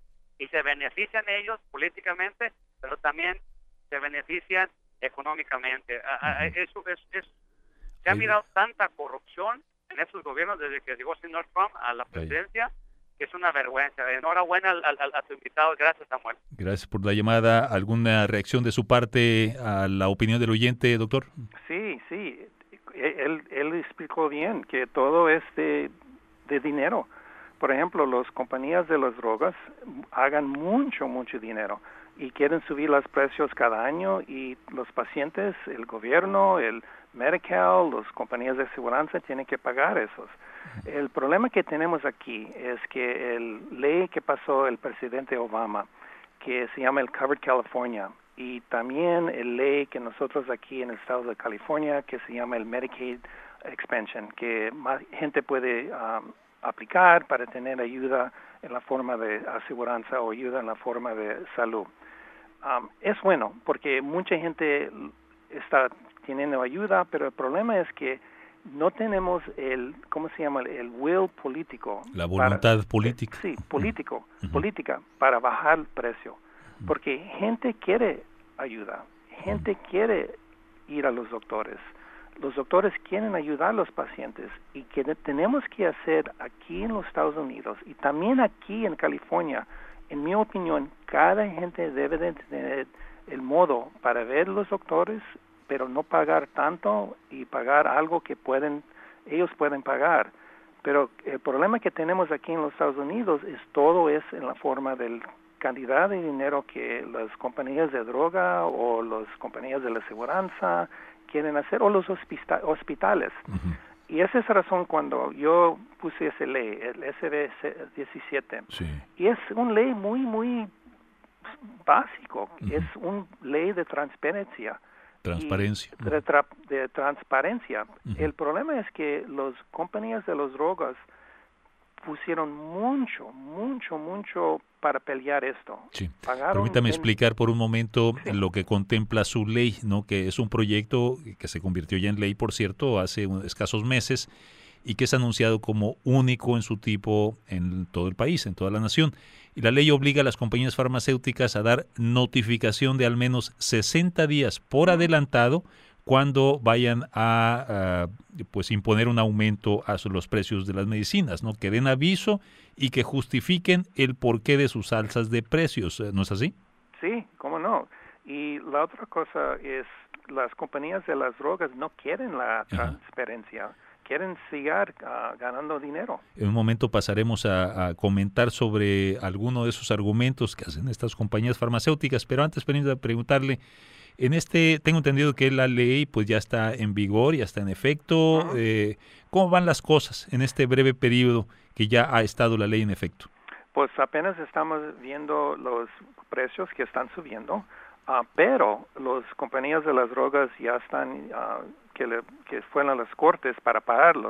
y se benefician ellos políticamente, pero también se benefician económicamente. Uh-huh. Eso es, es, se ha mirado tanta corrupción en estos gobiernos desde que llegó el señor Trump a la presidencia, que es una vergüenza. Enhorabuena al, al, a tu invitado. Gracias, Samuel. Gracias por la llamada. ¿Alguna reacción de su parte a la opinión del oyente, doctor? Sí, sí. Él, él explicó bien que todo es de, de dinero. Por ejemplo, las compañías de las drogas hagan mucho, mucho dinero y quieren subir los precios cada año, y los pacientes, el gobierno, el Medi-Cal, las compañías de seguridad tienen que pagar esos. El problema que tenemos aquí es que la ley que pasó el presidente Obama, que se llama el Covered California, y también la ley que nosotros aquí en el estado de California, que se llama el Medicaid Expansion, que más gente puede um, aplicar para tener ayuda en la forma de aseguranza o ayuda en la forma de salud. Um, es bueno porque mucha gente está teniendo ayuda, pero el problema es que no tenemos el, ¿cómo se llama? El will político. La voluntad para, política. Sí, político, uh-huh. política, para bajar el precio. Uh-huh. Porque gente quiere ayuda, gente uh-huh. quiere ir a los doctores. Los doctores quieren ayudar a los pacientes, y que tenemos que hacer aquí en los Estados Unidos y también aquí en California. En mi opinión, cada gente debe de tener el modo para ver los doctores, pero no pagar tanto y pagar algo que pueden ellos pueden pagar. Pero el problema que tenemos aquí en los Estados Unidos es todo es en la forma de cantidad de dinero que las compañías de droga o las compañías de la aseguranza quieren hacer, o los hospita- hospitales. Uh-huh. Y esa es la razón cuando yo puse esa ley, el S B diecisiete. Sí. Y es una ley muy, muy básico. Uh-huh. Es una ley de transparencia. Transparencia. De, tra- de transparencia. Uh-huh. El problema es que las compañías de las drogas pusieron mucho, mucho, mucho para pelear esto. Sí. Pagaron Permítame en... explicar por un momento sí. lo que contempla su ley, ¿no? Que es un proyecto que se convirtió ya en ley, por cierto, hace unos escasos meses, y que es anunciado como único en su tipo en todo el país, en toda la nación. Y la ley obliga a las compañías farmacéuticas a dar notificación de al menos sesenta días por adelantado cuando vayan a, a pues imponer un aumento a los precios de las medicinas, ¿no? Que den aviso y que justifiquen el porqué de sus alzas de precios, ¿no es así? Sí, cómo no. Y la otra cosa es, las compañías de las drogas no quieren la transparencia. Ajá. Quieren seguir uh, ganando dinero. En un momento pasaremos a, a comentar sobre alguno de esos argumentos que hacen estas compañías farmacéuticas, pero antes permítame preguntarle, en este, tengo entendido que la ley pues ya está en vigor, ya está en efecto. Uh-huh. eh, ¿Cómo van las cosas en este breve periodo que ya ha estado la ley en efecto? Pues apenas estamos viendo los precios que están subiendo, uh, pero las compañías de las drogas ya están, uh, que, le, que fueron a las cortes para pararlos,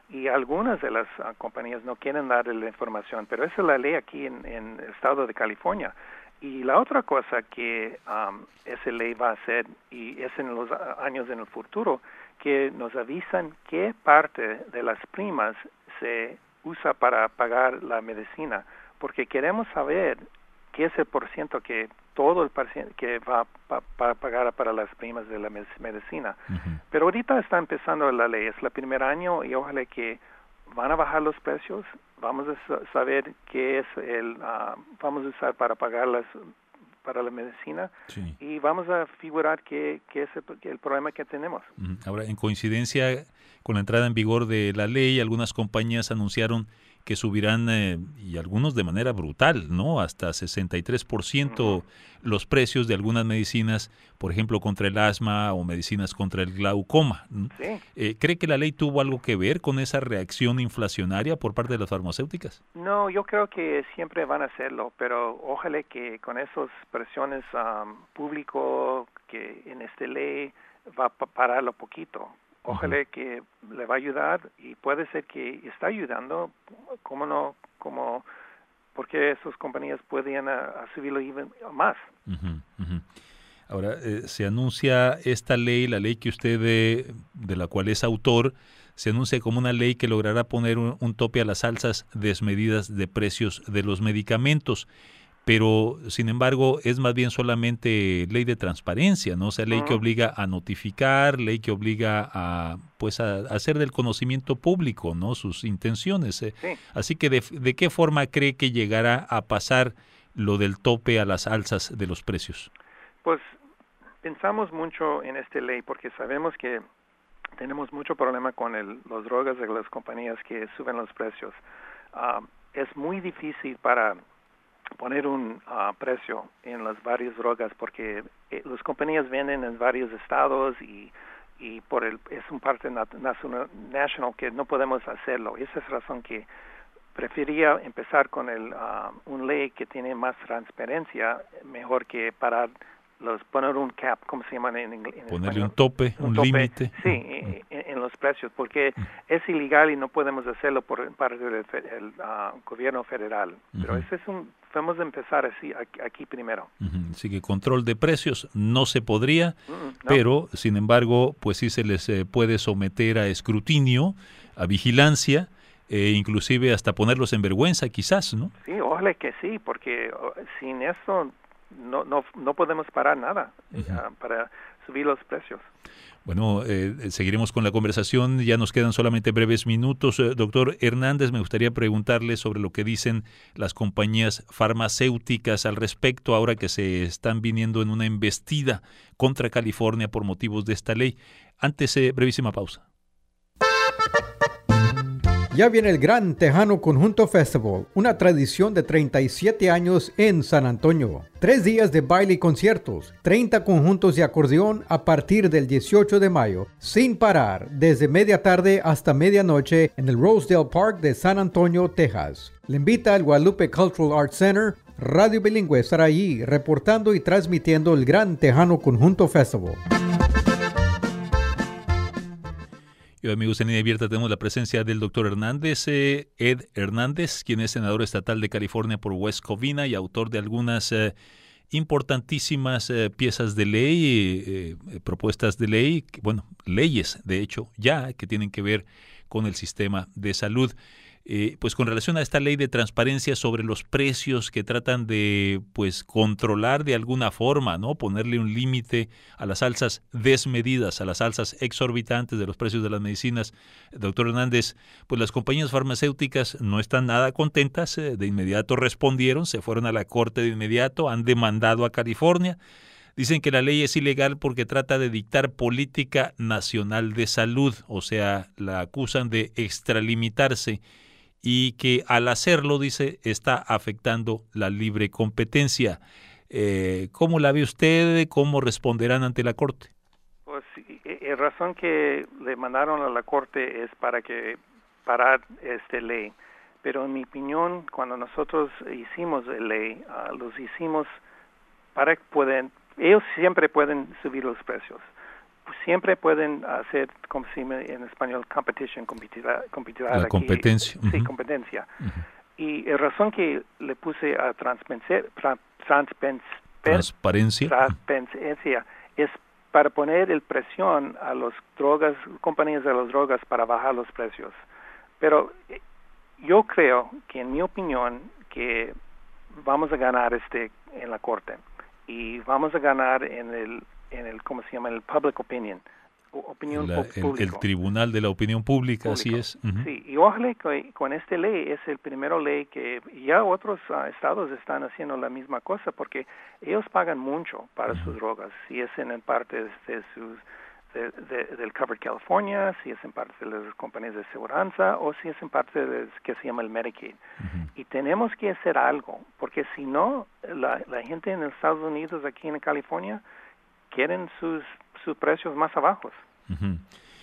y algunas de las uh, compañías no quieren dar la información, pero esa es la ley aquí en, en el estado de California. Y la otra cosa que um, esa ley va a hacer, y es en los años en el futuro, que nos avisan qué parte de las primas se usa para pagar la medicina, porque queremos saber qué es el porciento que todo el paciente que va pa, para pagar para las primas de la medicina. Uh-huh. Pero ahorita está empezando la ley, es el primer año y ojalá que van a bajar los precios, vamos a saber qué es el, uh, vamos a usar para pagar las para la medicina, sí. Y vamos a figurar qué, qué es el, el problema que tenemos. Uh-huh. Ahora, en coincidencia con la entrada en vigor de la ley, algunas compañías anunciaron que subirán, eh, y algunos de manera brutal, ¿no? Hasta sesenta y tres por ciento uh-huh. los precios de algunas medicinas, por ejemplo, contra el asma o medicinas contra el glaucoma. Sí. Eh, ¿Cree que la ley tuvo algo que ver con esa reacción inflacionaria por parte de las farmacéuticas? No, yo creo que siempre van a hacerlo, pero ojalá que con esas presiones um, público que en esta ley va a pararlo poquito. Ojalá uh-huh. que le va a ayudar y puede ser que está ayudando, ¿cómo no? Como porque esas compañías pueden a, a subirlo even más. Uh-huh, uh-huh. Ahora, eh, se anuncia esta ley, la ley que usted, de, de la cual es autor, se anuncia como una ley que logrará poner un, un tope a las alzas desmedidas de precios de los medicamentos. Pero, sin embargo, es más bien solamente ley de transparencia, ¿no? O sea, ley uh-huh. que obliga a notificar, ley que obliga a, pues, a, a hacer del conocimiento público, ¿no? Sus intenciones. ¿eh? Sí. Así que, de, ¿de qué forma cree que llegará a pasar lo del tope a las alzas de los precios? Pues, pensamos mucho en esta ley porque sabemos que tenemos mucho problema con el, los drogas de las compañías que suben los precios. Uh, es muy difícil para poner un uh, precio en las varias drogas porque eh, las compañías venden en varios estados y y por el es un parte nat- nacional national que no podemos hacerlo. Esa es la razón que prefería empezar con el uh, un ley que tiene más transparencia mejor que parar los poner un cap, ¿cómo se llama en inglés? Ponerle un tope, un, un límite. Sí, en, en los precios, porque es ilegal y no podemos hacerlo por parte del el, uh, gobierno federal. Uh-huh. Pero ese es un, vamos a empezar así aquí, aquí primero. Uh-huh. Así que control de precios no se podría, uh-huh. no. Pero sin embargo, pues sí se les eh, puede someter a escrutinio, a vigilancia, e inclusive hasta ponerlos en vergüenza, quizás, ¿no? Sí, ojalá que sí, porque sin eso no no no podemos parar nada uh-huh. uh, para subir los precios. Bueno, eh, seguiremos con la conversación, ya nos quedan solamente breves minutos. Eh, doctor Hernández, me gustaría preguntarle sobre lo que dicen las compañías farmacéuticas al respecto, ahora que se están viniendo en una embestida contra California por motivos de esta ley. Antes, eh, brevísima pausa. Ya viene el Gran Tejano Conjunto Festival, una tradición de treinta y siete años en San Antonio. Tres días de baile y conciertos, treinta conjuntos de acordeón a partir del dieciocho de mayo, sin parar, desde media tarde hasta medianoche en el Rosedale Park de San Antonio, Texas. Le invita al Guadalupe Cultural Arts Center. Radio Bilingüe estará allí reportando y transmitiendo el Gran Tejano Conjunto Festival. Y amigos, en Línea Abierta tenemos la presencia del doctor Hernández, eh, Ed Hernández, quien es senador estatal de California por West Covina y autor de algunas eh, importantísimas eh, piezas de ley, eh, eh, propuestas de ley, bueno, leyes, de hecho, ya que tienen que ver con el sistema de salud. Eh, pues con relación a esta ley de transparencia sobre los precios que tratan de pues controlar de alguna forma, ¿no? Ponerle un límite a las alzas desmedidas, a las alzas exorbitantes de los precios de las medicinas. Doctor Hernández, pues las compañías farmacéuticas no están nada contentas, eh, de inmediato respondieron, se fueron a la corte de inmediato, han demandado a California. Dicen que la ley es ilegal porque trata de dictar política nacional de salud, o sea, la acusan de extralimitarse y que al hacerlo, dice, está afectando la libre competencia. Eh, ¿Cómo la ve usted? ¿Cómo responderán ante la Corte? Pues la razón que le mandaron a la Corte es para que parar esta ley. Pero en mi opinión, cuando nosotros hicimos la ley, uh, los hicimos para que pueden, ellos siempre pueden subir los precios. siempre pueden hacer, como se llama en español, competition, competir, competir la aquí. competencia. Sí, Uh-huh. competencia. Uh-huh. Y la razón que le puse a transparencia, transparencia, transparencia es para poner el presión a las drogas, compañías de las drogas para bajar los precios. Pero yo creo que, en mi opinión, que vamos a ganar este en la corte y vamos a ganar en el, en el ¿cómo se llama? En el public opinion. Opinión la, el, el tribunal de la opinión pública, público. Así es. Uh-huh. Sí, y ojalá que con esta ley es el primero ley que ya otros uh, estados están haciendo la misma cosa, porque ellos pagan mucho para uh-huh. sus drogas, si es en parte de sus de, de, del Covered California, si es en parte de las compañías de seguridad o si es en parte de que se llama el Medicaid. Uh-huh. Y tenemos que hacer algo, porque si no, la, la gente en Estados Unidos, aquí en California, quieren sus sus precios más abajo. Uh-huh.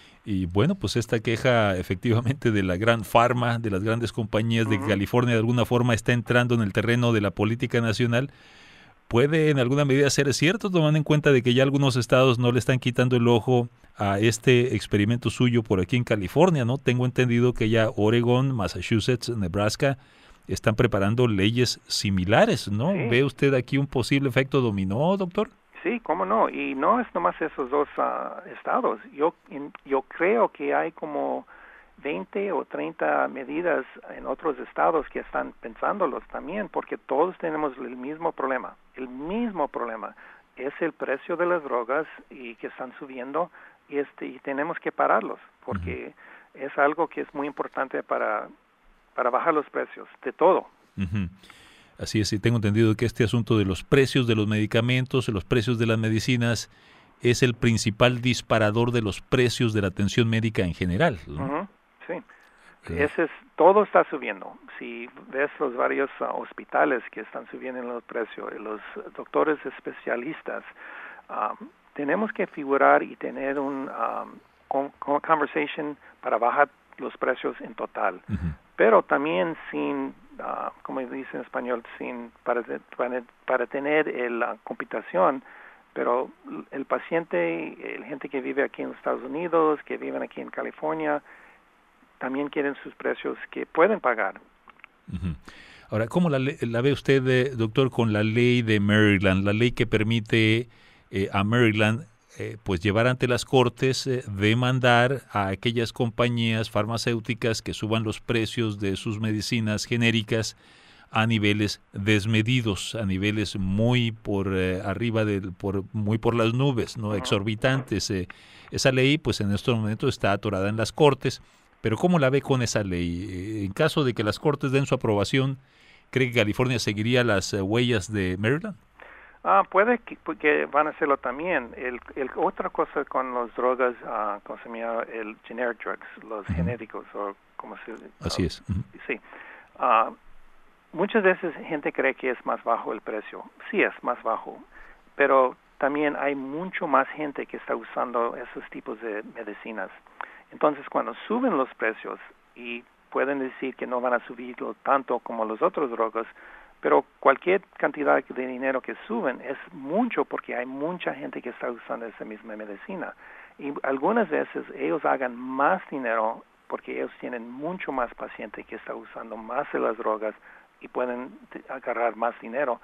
Y bueno, pues esta queja efectivamente de la gran farma, de las grandes compañías de uh-huh. California, de alguna forma está entrando en el terreno de la política nacional, puede en alguna medida ser cierto, tomando en cuenta de que ya algunos estados no le están quitando el ojo a este experimento suyo por aquí en California, ¿no? Tengo entendido que ya Oregon, Massachusetts, Nebraska están preparando leyes similares, ¿no? Sí. ¿Ve usted aquí un posible efecto dominó, doctor? Sí, cómo no, y no es nomás esos dos uh, estados. Yo in, yo creo que hay como veinte o treinta medidas en otros estados que están pensándolos también, porque todos tenemos el mismo problema. El mismo problema es el precio de las drogas y que están subiendo y este y tenemos que pararlos, porque uh-huh. es algo que es muy importante para para bajar los precios de todo. Uh-huh. Así es, y tengo entendido que este asunto de los precios de los medicamentos, de los precios de las medicinas, es el principal disparador de los precios de la atención médica en general, ¿no? Uh-huh. Sí, sí. Ese es, todo está subiendo. Si ves los varios uh, hospitales que están subiendo en los precios, los doctores especialistas, um, tenemos que figurar y tener un um, con, con conversation para bajar los precios en total, uh-huh. pero también sin Uh, como dice en español, sin para, para, para tener la computación, pero el paciente, la gente que vive aquí en los Estados Unidos, que viven aquí en California, también quieren sus precios que pueden pagar. Uh-huh. Ahora, ¿cómo la, la ve usted, eh, doctor, con la ley de Maryland, la ley que permite eh, a Maryland Eh, pues llevar ante las cortes, eh, demandar a aquellas compañías farmacéuticas que suban los precios de sus medicinas genéricas a niveles desmedidos, a niveles muy por eh, arriba, del, por, muy por las nubes, no exorbitantes? Eh, esa ley, pues en estos momentos está atorada en las cortes, pero ¿cómo la ve con esa ley? Eh, en caso de que las cortes den su aprobación, ¿cree que California seguiría las eh, huellas de Maryland? Ah, puede que, que van a hacerlo también. El, el otra cosa con las drogas, uh, como se llama el generic drugs, los uh-huh. genéricos o como se. Uh, Así es. Uh-huh. Sí. Uh, muchas veces gente cree que es más bajo el precio. Sí es más bajo, pero también hay mucho más gente que está usando esos tipos de medicinas. Entonces, cuando suben los precios y pueden decir que no van a subirlo tanto como las otras drogas, pero cualquier cantidad de dinero que suben es mucho porque hay mucha gente que está usando esa misma medicina. Y algunas veces ellos hagan más dinero porque ellos tienen mucho más paciente que está usando más de las drogas y pueden agarrar más dinero.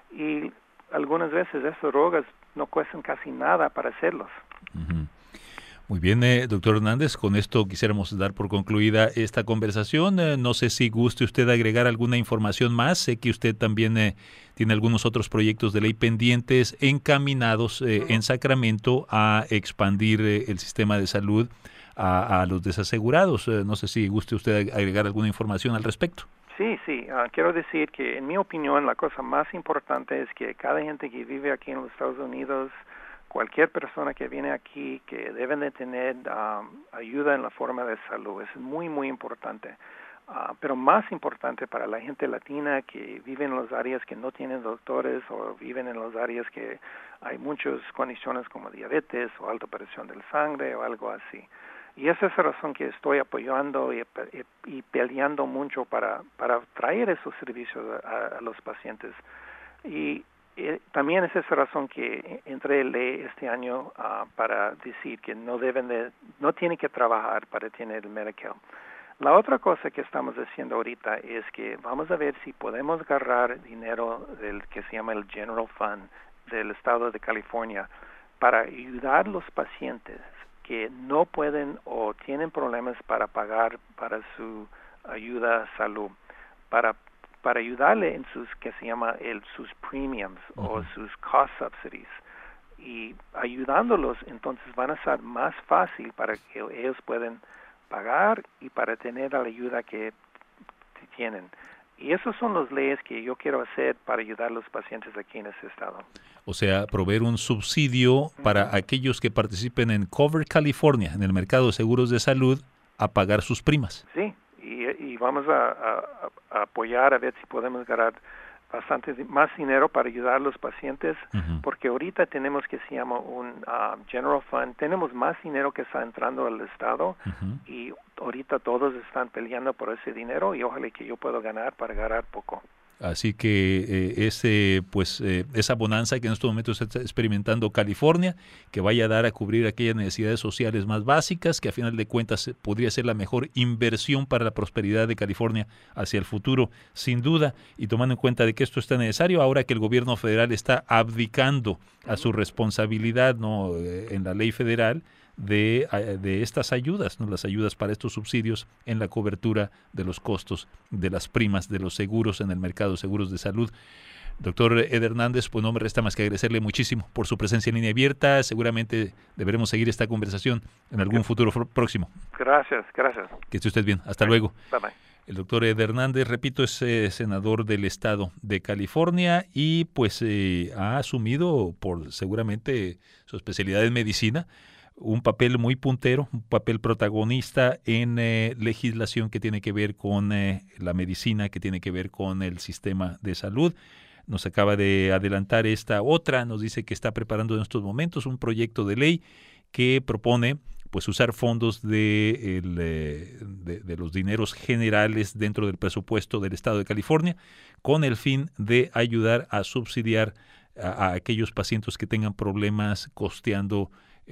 Y algunas veces esas drogas no cuestan casi nada para hacerlos. Uh-huh. Muy bien, eh, doctor Hernández, con esto quisiéramos dar por concluida esta conversación. Eh, no sé si guste usted agregar alguna información más. Sé que usted también eh, tiene algunos otros proyectos de ley pendientes encaminados eh, en Sacramento a expandir eh, el sistema de salud a, a los desasegurados. Eh, no sé si guste usted agregar alguna información al respecto. Sí, sí. Uh, quiero decir que, en mi opinión, la cosa más importante es que cada gente que vive aquí en los Estados Unidos, cualquier persona que viene aquí, que deben de tener um, ayuda en la forma de salud. Es muy, muy importante. Uh, pero más importante para la gente latina que vive en las áreas que no tienen doctores o viven en las áreas que hay muchas condiciones como diabetes o alta presión del sangre o algo así. Y esa es la razón que estoy apoyando y, y, y peleando mucho para, para traer esos servicios a, a los pacientes. Y eh, también es esa razón que entré en ley este año uh, para decir que no deben de, no tienen que trabajar para tener el Medi-Cal. La otra cosa que estamos haciendo ahorita es que vamos a ver si podemos agarrar dinero del que se llama el General Fund del estado de California para ayudar a los pacientes que no pueden o tienen problemas para pagar para su ayuda a salud, para para ayudarle en sus que se llama el sus premiums uh-huh. o sus cost subsidies, y ayudándolos entonces van a ser más fácil para que ellos puedan pagar y para tener la ayuda que tienen. Y esas son las leyes que yo quiero hacer para ayudar a los pacientes aquí en este estado. O sea, proveer un subsidio para uh-huh. aquellos que participen en Cover California, en el mercado de seguros de salud, a pagar sus primas. Sí, y, y vamos a, a, a apoyar a ver si podemos ganar bastante más dinero para ayudar a los pacientes, uh-huh. porque ahorita tenemos que se llama un uh, General Fund, tenemos más dinero que está entrando al Estado uh-huh. y ahorita todos están peleando por ese dinero y ojalá que yo pueda ganar para ganar poco. Así que eh, ese, pues, eh, esa bonanza que en estos momentos está experimentando California, que vaya a dar a cubrir aquellas necesidades sociales más básicas, que a final de cuentas podría ser la mejor inversión para la prosperidad de California hacia el futuro, sin duda, y tomando en cuenta de que esto está necesario ahora que el gobierno federal está abdicando a su responsabilidad, ¿no?, en la ley federal, de, de estas ayudas, ¿no?, las ayudas para estos subsidios en la cobertura de los costos de las primas de los seguros en el mercado de seguros de salud. Doctor Ed Hernández, pues no me resta más que agradecerle muchísimo por su presencia en Línea Abierta. Seguramente deberemos seguir esta conversación en algún futuro próximo. Gracias, gracias. Que esté usted bien. Hasta bye. Luego. Bye, bye. El doctor Ed Hernández, repito, es eh, senador del estado de California y pues eh, ha asumido por seguramente su especialidad en medicina un papel muy puntero, un papel protagonista en eh, legislación que tiene que ver con eh, la medicina, que tiene que ver con el sistema de salud. Nos acaba de adelantar esta otra, nos dice que está preparando en estos momentos un proyecto de ley que propone pues usar fondos de, el, de, de los dineros generales dentro del presupuesto del estado de California con el fin de ayudar a subsidiar a, a aquellos pacientes que tengan problemas costeando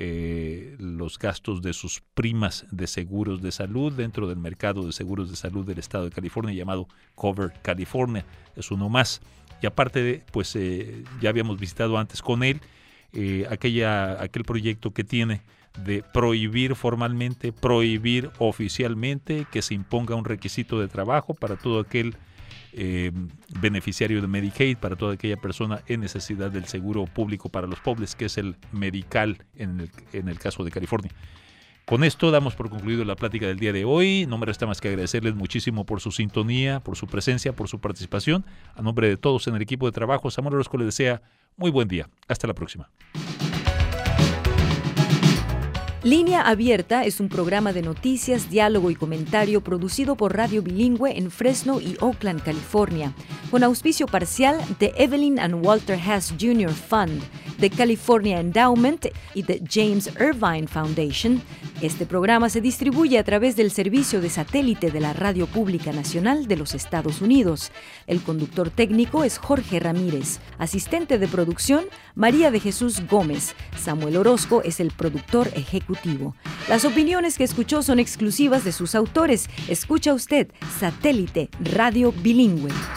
Eh, los gastos de sus primas de seguros de salud dentro del mercado de seguros de salud del estado de California llamado Cover California. Es uno más. Y aparte, de, pues eh, ya habíamos visitado antes con él eh, aquella, aquel proyecto que tiene de prohibir formalmente, prohibir oficialmente que se imponga un requisito de trabajo para todo aquel Eh, beneficiario de Medicaid, para toda aquella persona en necesidad del seguro público para los pobres, que es el Medi-Cal en el, en el caso de California. Con esto damos por concluido la plática del día de hoy. No me resta más que agradecerles muchísimo por su sintonía, por su presencia, por su participación. A nombre de todos en el equipo de trabajo, Samuel Orozco les desea muy buen día. Hasta la próxima. Línea Abierta es un programa de noticias, diálogo y comentario producido por Radio Bilingüe en Fresno y Oakland, California, con auspicio parcial de Evelyn and Walter Haas junior Fund, de California Endowment y de James Irvine Foundation. Este programa se distribuye a través del servicio de satélite de la Radio Pública Nacional de los Estados Unidos. El conductor técnico es Jorge Ramírez, asistente de producción María de Jesús Gómez. Samuel Orozco es el productor ejecutivo. Las opiniones que escuchó son exclusivas de sus autores. Escucha usted Satélite Radio Bilingüe.